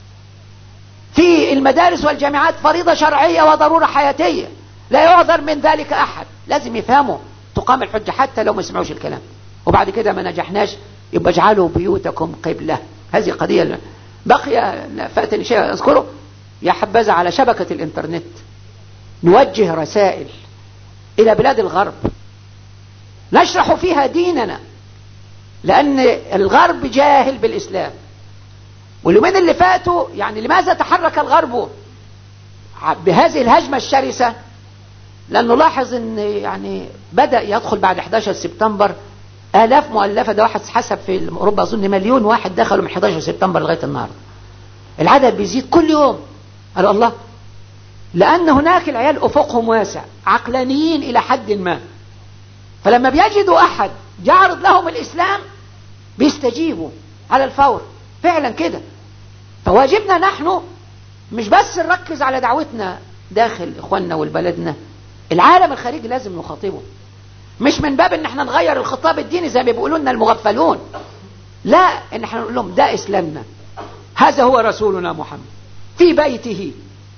في المدارس والجامعات، فريضة شرعية وضرورة حياتية لا يعذر من ذلك أحد. لازم يفهموا، تقام الحجة حتى لو ما سمعوش الكلام. وبعد كده ما نجحناش يبقى اجعلوا بيوتكم قبلة. هذه قضية بقي فاتني شيء أذكره. يا حبذا على شبكة الإنترنت نوجه رسائل إلى بلاد الغرب نشرح فيها ديننا، لأن الغرب جاهل بالإسلام. واليومين اللي فاتوا يعني لماذا تحرك الغرب بهذه الهجمة الشرسة؟ لأنه لاحظ أن يعني بدأ يدخل بعد 11 سبتمبر آلاف مؤلفة. ده واحد حسب في أوروبا أظن 1,000,000 واحد دخلوا من 11 سبتمبر لغاية النهاردة. العدد بيزيد كل يوم. قالوا الله، لأن هناك العيال أفقهم واسع، عقلانيين إلى حد ما، فلما بيجدوا أحد يعرض لهم الإسلام بيستجيبوا على الفور. فعلا كده. فواجبنا نحن مش بس نركز على دعوتنا داخل إخواننا والبلدنا، العالم الخارجي لازم نخاطبه، مش من باب ان احنا نغير الخطاب الديني زي ما بيقولوا لنا المغفلون، لا، ان احنا نقول لهم ده إسلامنا، هذا هو رسولنا محمد في بيته،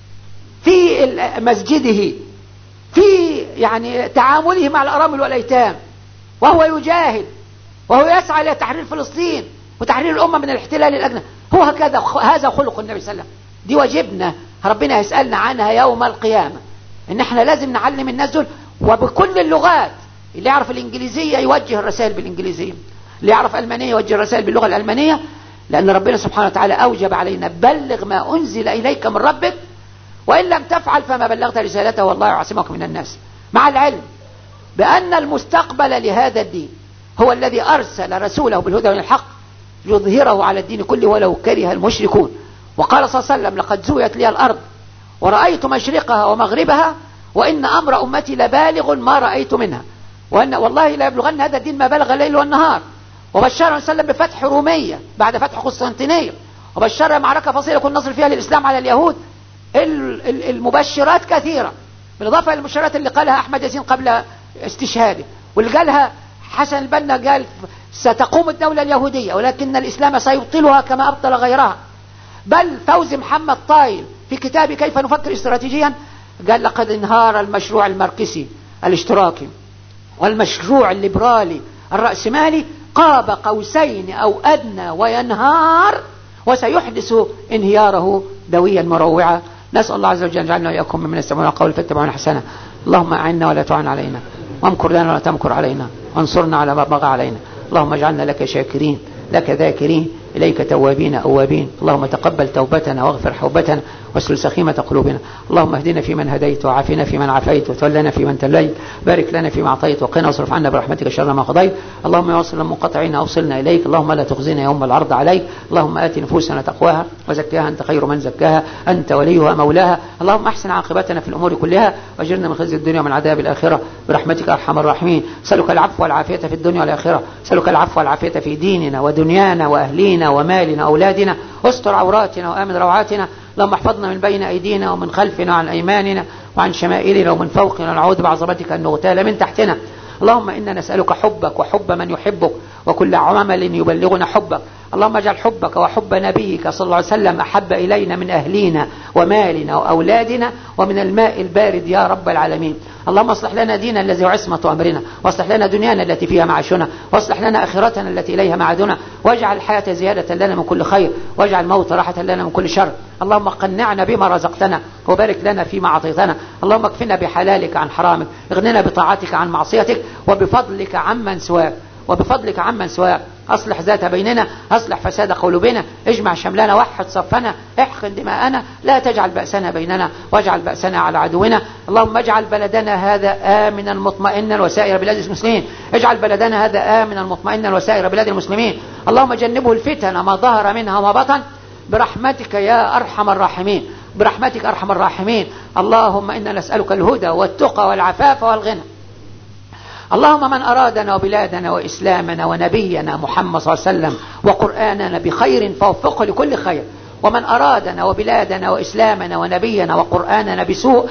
في مسجده، في يعني تعامله مع الأرامل والأيتام، وهو يجاهد وهو يسعى إلى تحرير فلسطين وتحرير الأمة من الاحتلال الأجنبي. هو هكذا، هذا خلق النبي صلى الله عليه وسلم. دي واجبنا، ربنا يسألنا عنها يوم القيامة، ان احنا لازم نعلم الناس دول وبكل اللغات. اللي يعرف الإنجليزية يوجه الرسائل بالإنجليزية، اللي يعرف ألمانية يوجه الرسائل باللغة الألمانية، لأن ربنا سبحانه وتعالى أوجب علينا بلغ ما أنزل إليك من ربك وإن لم تفعل فما بلغت رسالته والله يعصمك من الناس. مع العلم بأن المستقبل لهذا الدين هو الذي أرسل رسوله بالهدى والحق يظهره على الدين كله ولو كره المشركون. وقال صلى الله عليه وسلم: لقد زويت لي الأرض ورأيت مشرقها ومغربها وإن أمر أمتي لبالغ ما رأيت منها، وأن والله لا يبلغن هذا الدين ما بلغ الليل والنهار. وبشر صلى الله عليه وسلم بفتح رومية بعد فتح قسطنطينية، وبشر معركة فصيلة يكون نصر فيها للإسلام على اليهود. المبشرات كثيرة، بالإضافة للمبشرات اللي قالها أحمد ياسين قبل استشهاده، واللي قالها حسن البنا، قال ستقوم الدولة اليهودية ولكن الإسلام سيبطلها كما أبطل غيرها. بل فوزي محمد طايل في كتابه كيف نفكر استراتيجيا قال: لقد انهار المشروع الماركسي الاشتراكي والمشروع الليبرالي الرأسمالي قاب قوسين أو أدنى وينهار، وسيحدث انهياره دويا مروعا. نسأل الله عز وجل أن يجعلنا وإياكم ممن يستمعون القول فيتبعون أحسنه. اللهم أعنا ولا تعن علينا، وامكر لنا ولا تمكر علينا، وانصرنا على ما بغى علينا. اللهم اجعلنا لك شاكرين، لك ذاكرين، إليك توابين أوابين. اللهم تقبل توبتنا واغفر حوبتنا واسلل سخيمة قلوبنا. اللهم اهدنا فيمن هديت، وعافنا فيمن عافيت، وتولنا فيمن توليت، بارك لنا فيما أعطيت، وقنا واصرف عنا برحمتك شر ما قضيت. اللهم يوصل المنقطعين أوصلنا إليك، اللهم لا تخزنا يوم العرض عليك. اللهم آت نفوسنا تقواها وزكاها أنت خير من زكاها، أنت وليها مولاها. اللهم احسن عاقبتنا في الأمور كلها واجرنا من خزي الدنيا ومن عذاب الآخرة برحمتك أرحم الراحمين. سألك العفو والعافية في الدنيا والآخرة، سألك العفو والعافية في ديننا ودنيانا وأهلينا ومالنا وأولادنا، واستر عوراتنا وآمن روعاتنا. اللهم احفظنا من بين أيدينا ومن خلفنا وعن أيماننا وعن شمائلنا ومن فوقنا، نعوذ بعظمتك أن نغتال من تحتنا. اللهم إنا نسألك حبك وحب من يحبك وكل عمل يبلغنا حبك. اللهم اجعل حبك وحب نبيك صلى الله عليه وسلم أحب إلينا من أهلينا ومالنا وأولادنا ومن الماء البارد يا رب العالمين. اللهم اصلح لنا ديننا الذي هو عصمة أمرنا، واصلح لنا دنيانا التي فيها معاشنا، واصلح لنا آخرتنا التي إليها معادنا، واجعل الحياة زيادة لنا من كل خير، واجعل الموت راحة لنا من كل شر. اللهم قنعنا بما رزقتنا وبارك لنا فيما أعطيتنا. اللهم اكفنا بحلالك عن حرامك، اغننا بطاعتك عن معصيتك، وبفضلك عمن سواك، وبفضلك عمن سواك. أصلح ذات بيننا، أصلح فساد قلوبنا، اجمع شملنا، وحد صفنا، احقن دماءنا، لا تجعل بأسنا بيننا واجعل بأسنا على عدونا. اللهم اجعل بلدنا هذا آمنا مطمئنا وسائر بلاد المسلمين، اجعل بلدنا هذا آمنا مطمئنا وسائر بلاد المسلمين. اللهم جنبه الفتن ما ظهر منها وما بطن برحمتك يا أرحم الراحمين، برحمتك أرحم الراحمين. اللهم إنا نسألك الهدى والتقى والعفاف والغنى. اللهم من أرادنا وبلادنا وإسلامنا ونبينا محمد صلى الله عليه وسلم وقرآننا بخير فوفقه لكل خير، ومن أرادنا وبلادنا وإسلامنا ونبينا وقرآننا بسوء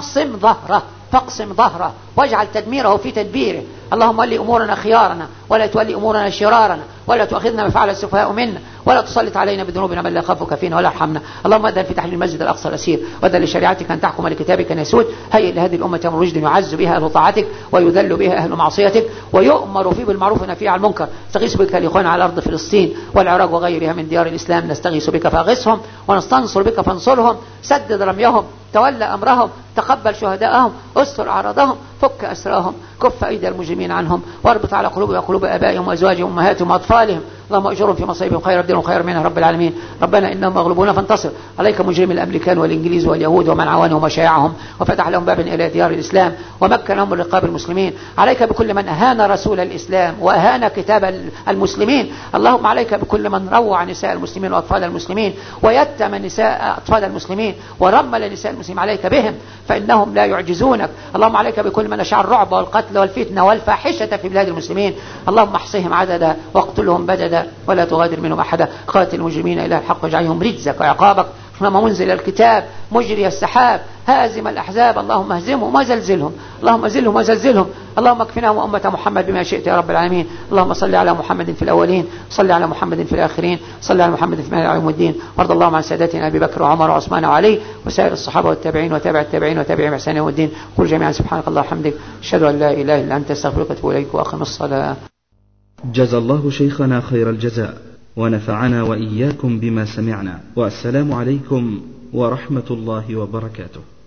فاقسم ظهره واجعل تدميره في تدبيره. اللهم ولي أمورنا خيارنا ولا تولي أمورنا شرارنا، ولا تؤاخذنا بفعل السفهاء منا، ولا تسلط علينا بذنوبنا من لا يخافك فينا ولا يرحمنا. اللهم أذن في تحليل المسجد الأقصى الأسير، وأذن لشريعتك أن تحكم لكتابك أن يسود. هيئ لهذه الأمة أمر رشد يعز بها أهل طاعتك ويذل بها أهل معصيتك، ويؤمر فيه بالمعروف ونهى عن المنكر. نستغيث بك لإخواننا على أرض فلسطين والعراق وغيرها من ديار الإسلام، نستغيث بك فأغثهم، ونستنصر بك فانصرهم، سدد رميهم، تولى أمرهم، تقبل شهداءهم، استر أعراضهم، فك أسراهم، كف أيدي المجرمين عنهم، واربط على قلوبهم وقلوب آبائهم وأزواجهم وأمهاتهم وأطفالهم، اللهم أجرهم في مصائبهم خير الدين وخير منها رب العالمين. ربنا إنهم مغلوبون فانتصر عليك مجرم الأمريكان والإنجليز واليهود ومن عوانهم وشيعهم وفتح لهم بابا إلى ديار الإسلام ومكنهم من رقاب المسلمين. عليك بكل من أهان رسول الإسلام وأهان كتاب المسلمين. اللهم عليك بكل من روع نساء المسلمين وأطفال المسلمين ويتم نساء أطفال المسلمين ورمل نساء المسلمين. عليك بهم فإنهم لا يعجزونك. اللهم عليك بكل من أشعل الرعب والقتل والفتنة والفاحشة في بلاد المسلمين. اللهم احصهم عددا واقتلهم بددا ولا تغادر منهم أحدا. قاتل المجرمين إلى الحق واجعلهم رجزك وعقابك. اللهم منزل الكتاب مجري السحاب هازم الأحزاب اللهم اهزمهم وزلزلهم. اللهم زلهم وزلزلهم. اللهم اكفناهم وأمة محمد بما شئت يا رب العالمين. اللهم صل على محمد في الأولين صل على محمد في الآخرين صل على محمد في مالك يوم الدين. وارض اللهم عن سادتنا أبي بكر وعمر وعثمان وعلي وسائر الصحابة والتابعين وتابع التابعين وتابع بإحسان يوم الدين. قل جميعا سبحانك اللهم وبحمدك أشهد أن لا إله إلا أنت أستغفرك وأتوب إليك وأقم الصلاة. جزا الله شيخنا خير الجزاء ونفعنا وإياكم بما سمعنا، والسلام عليكم ورحمة الله وبركاته.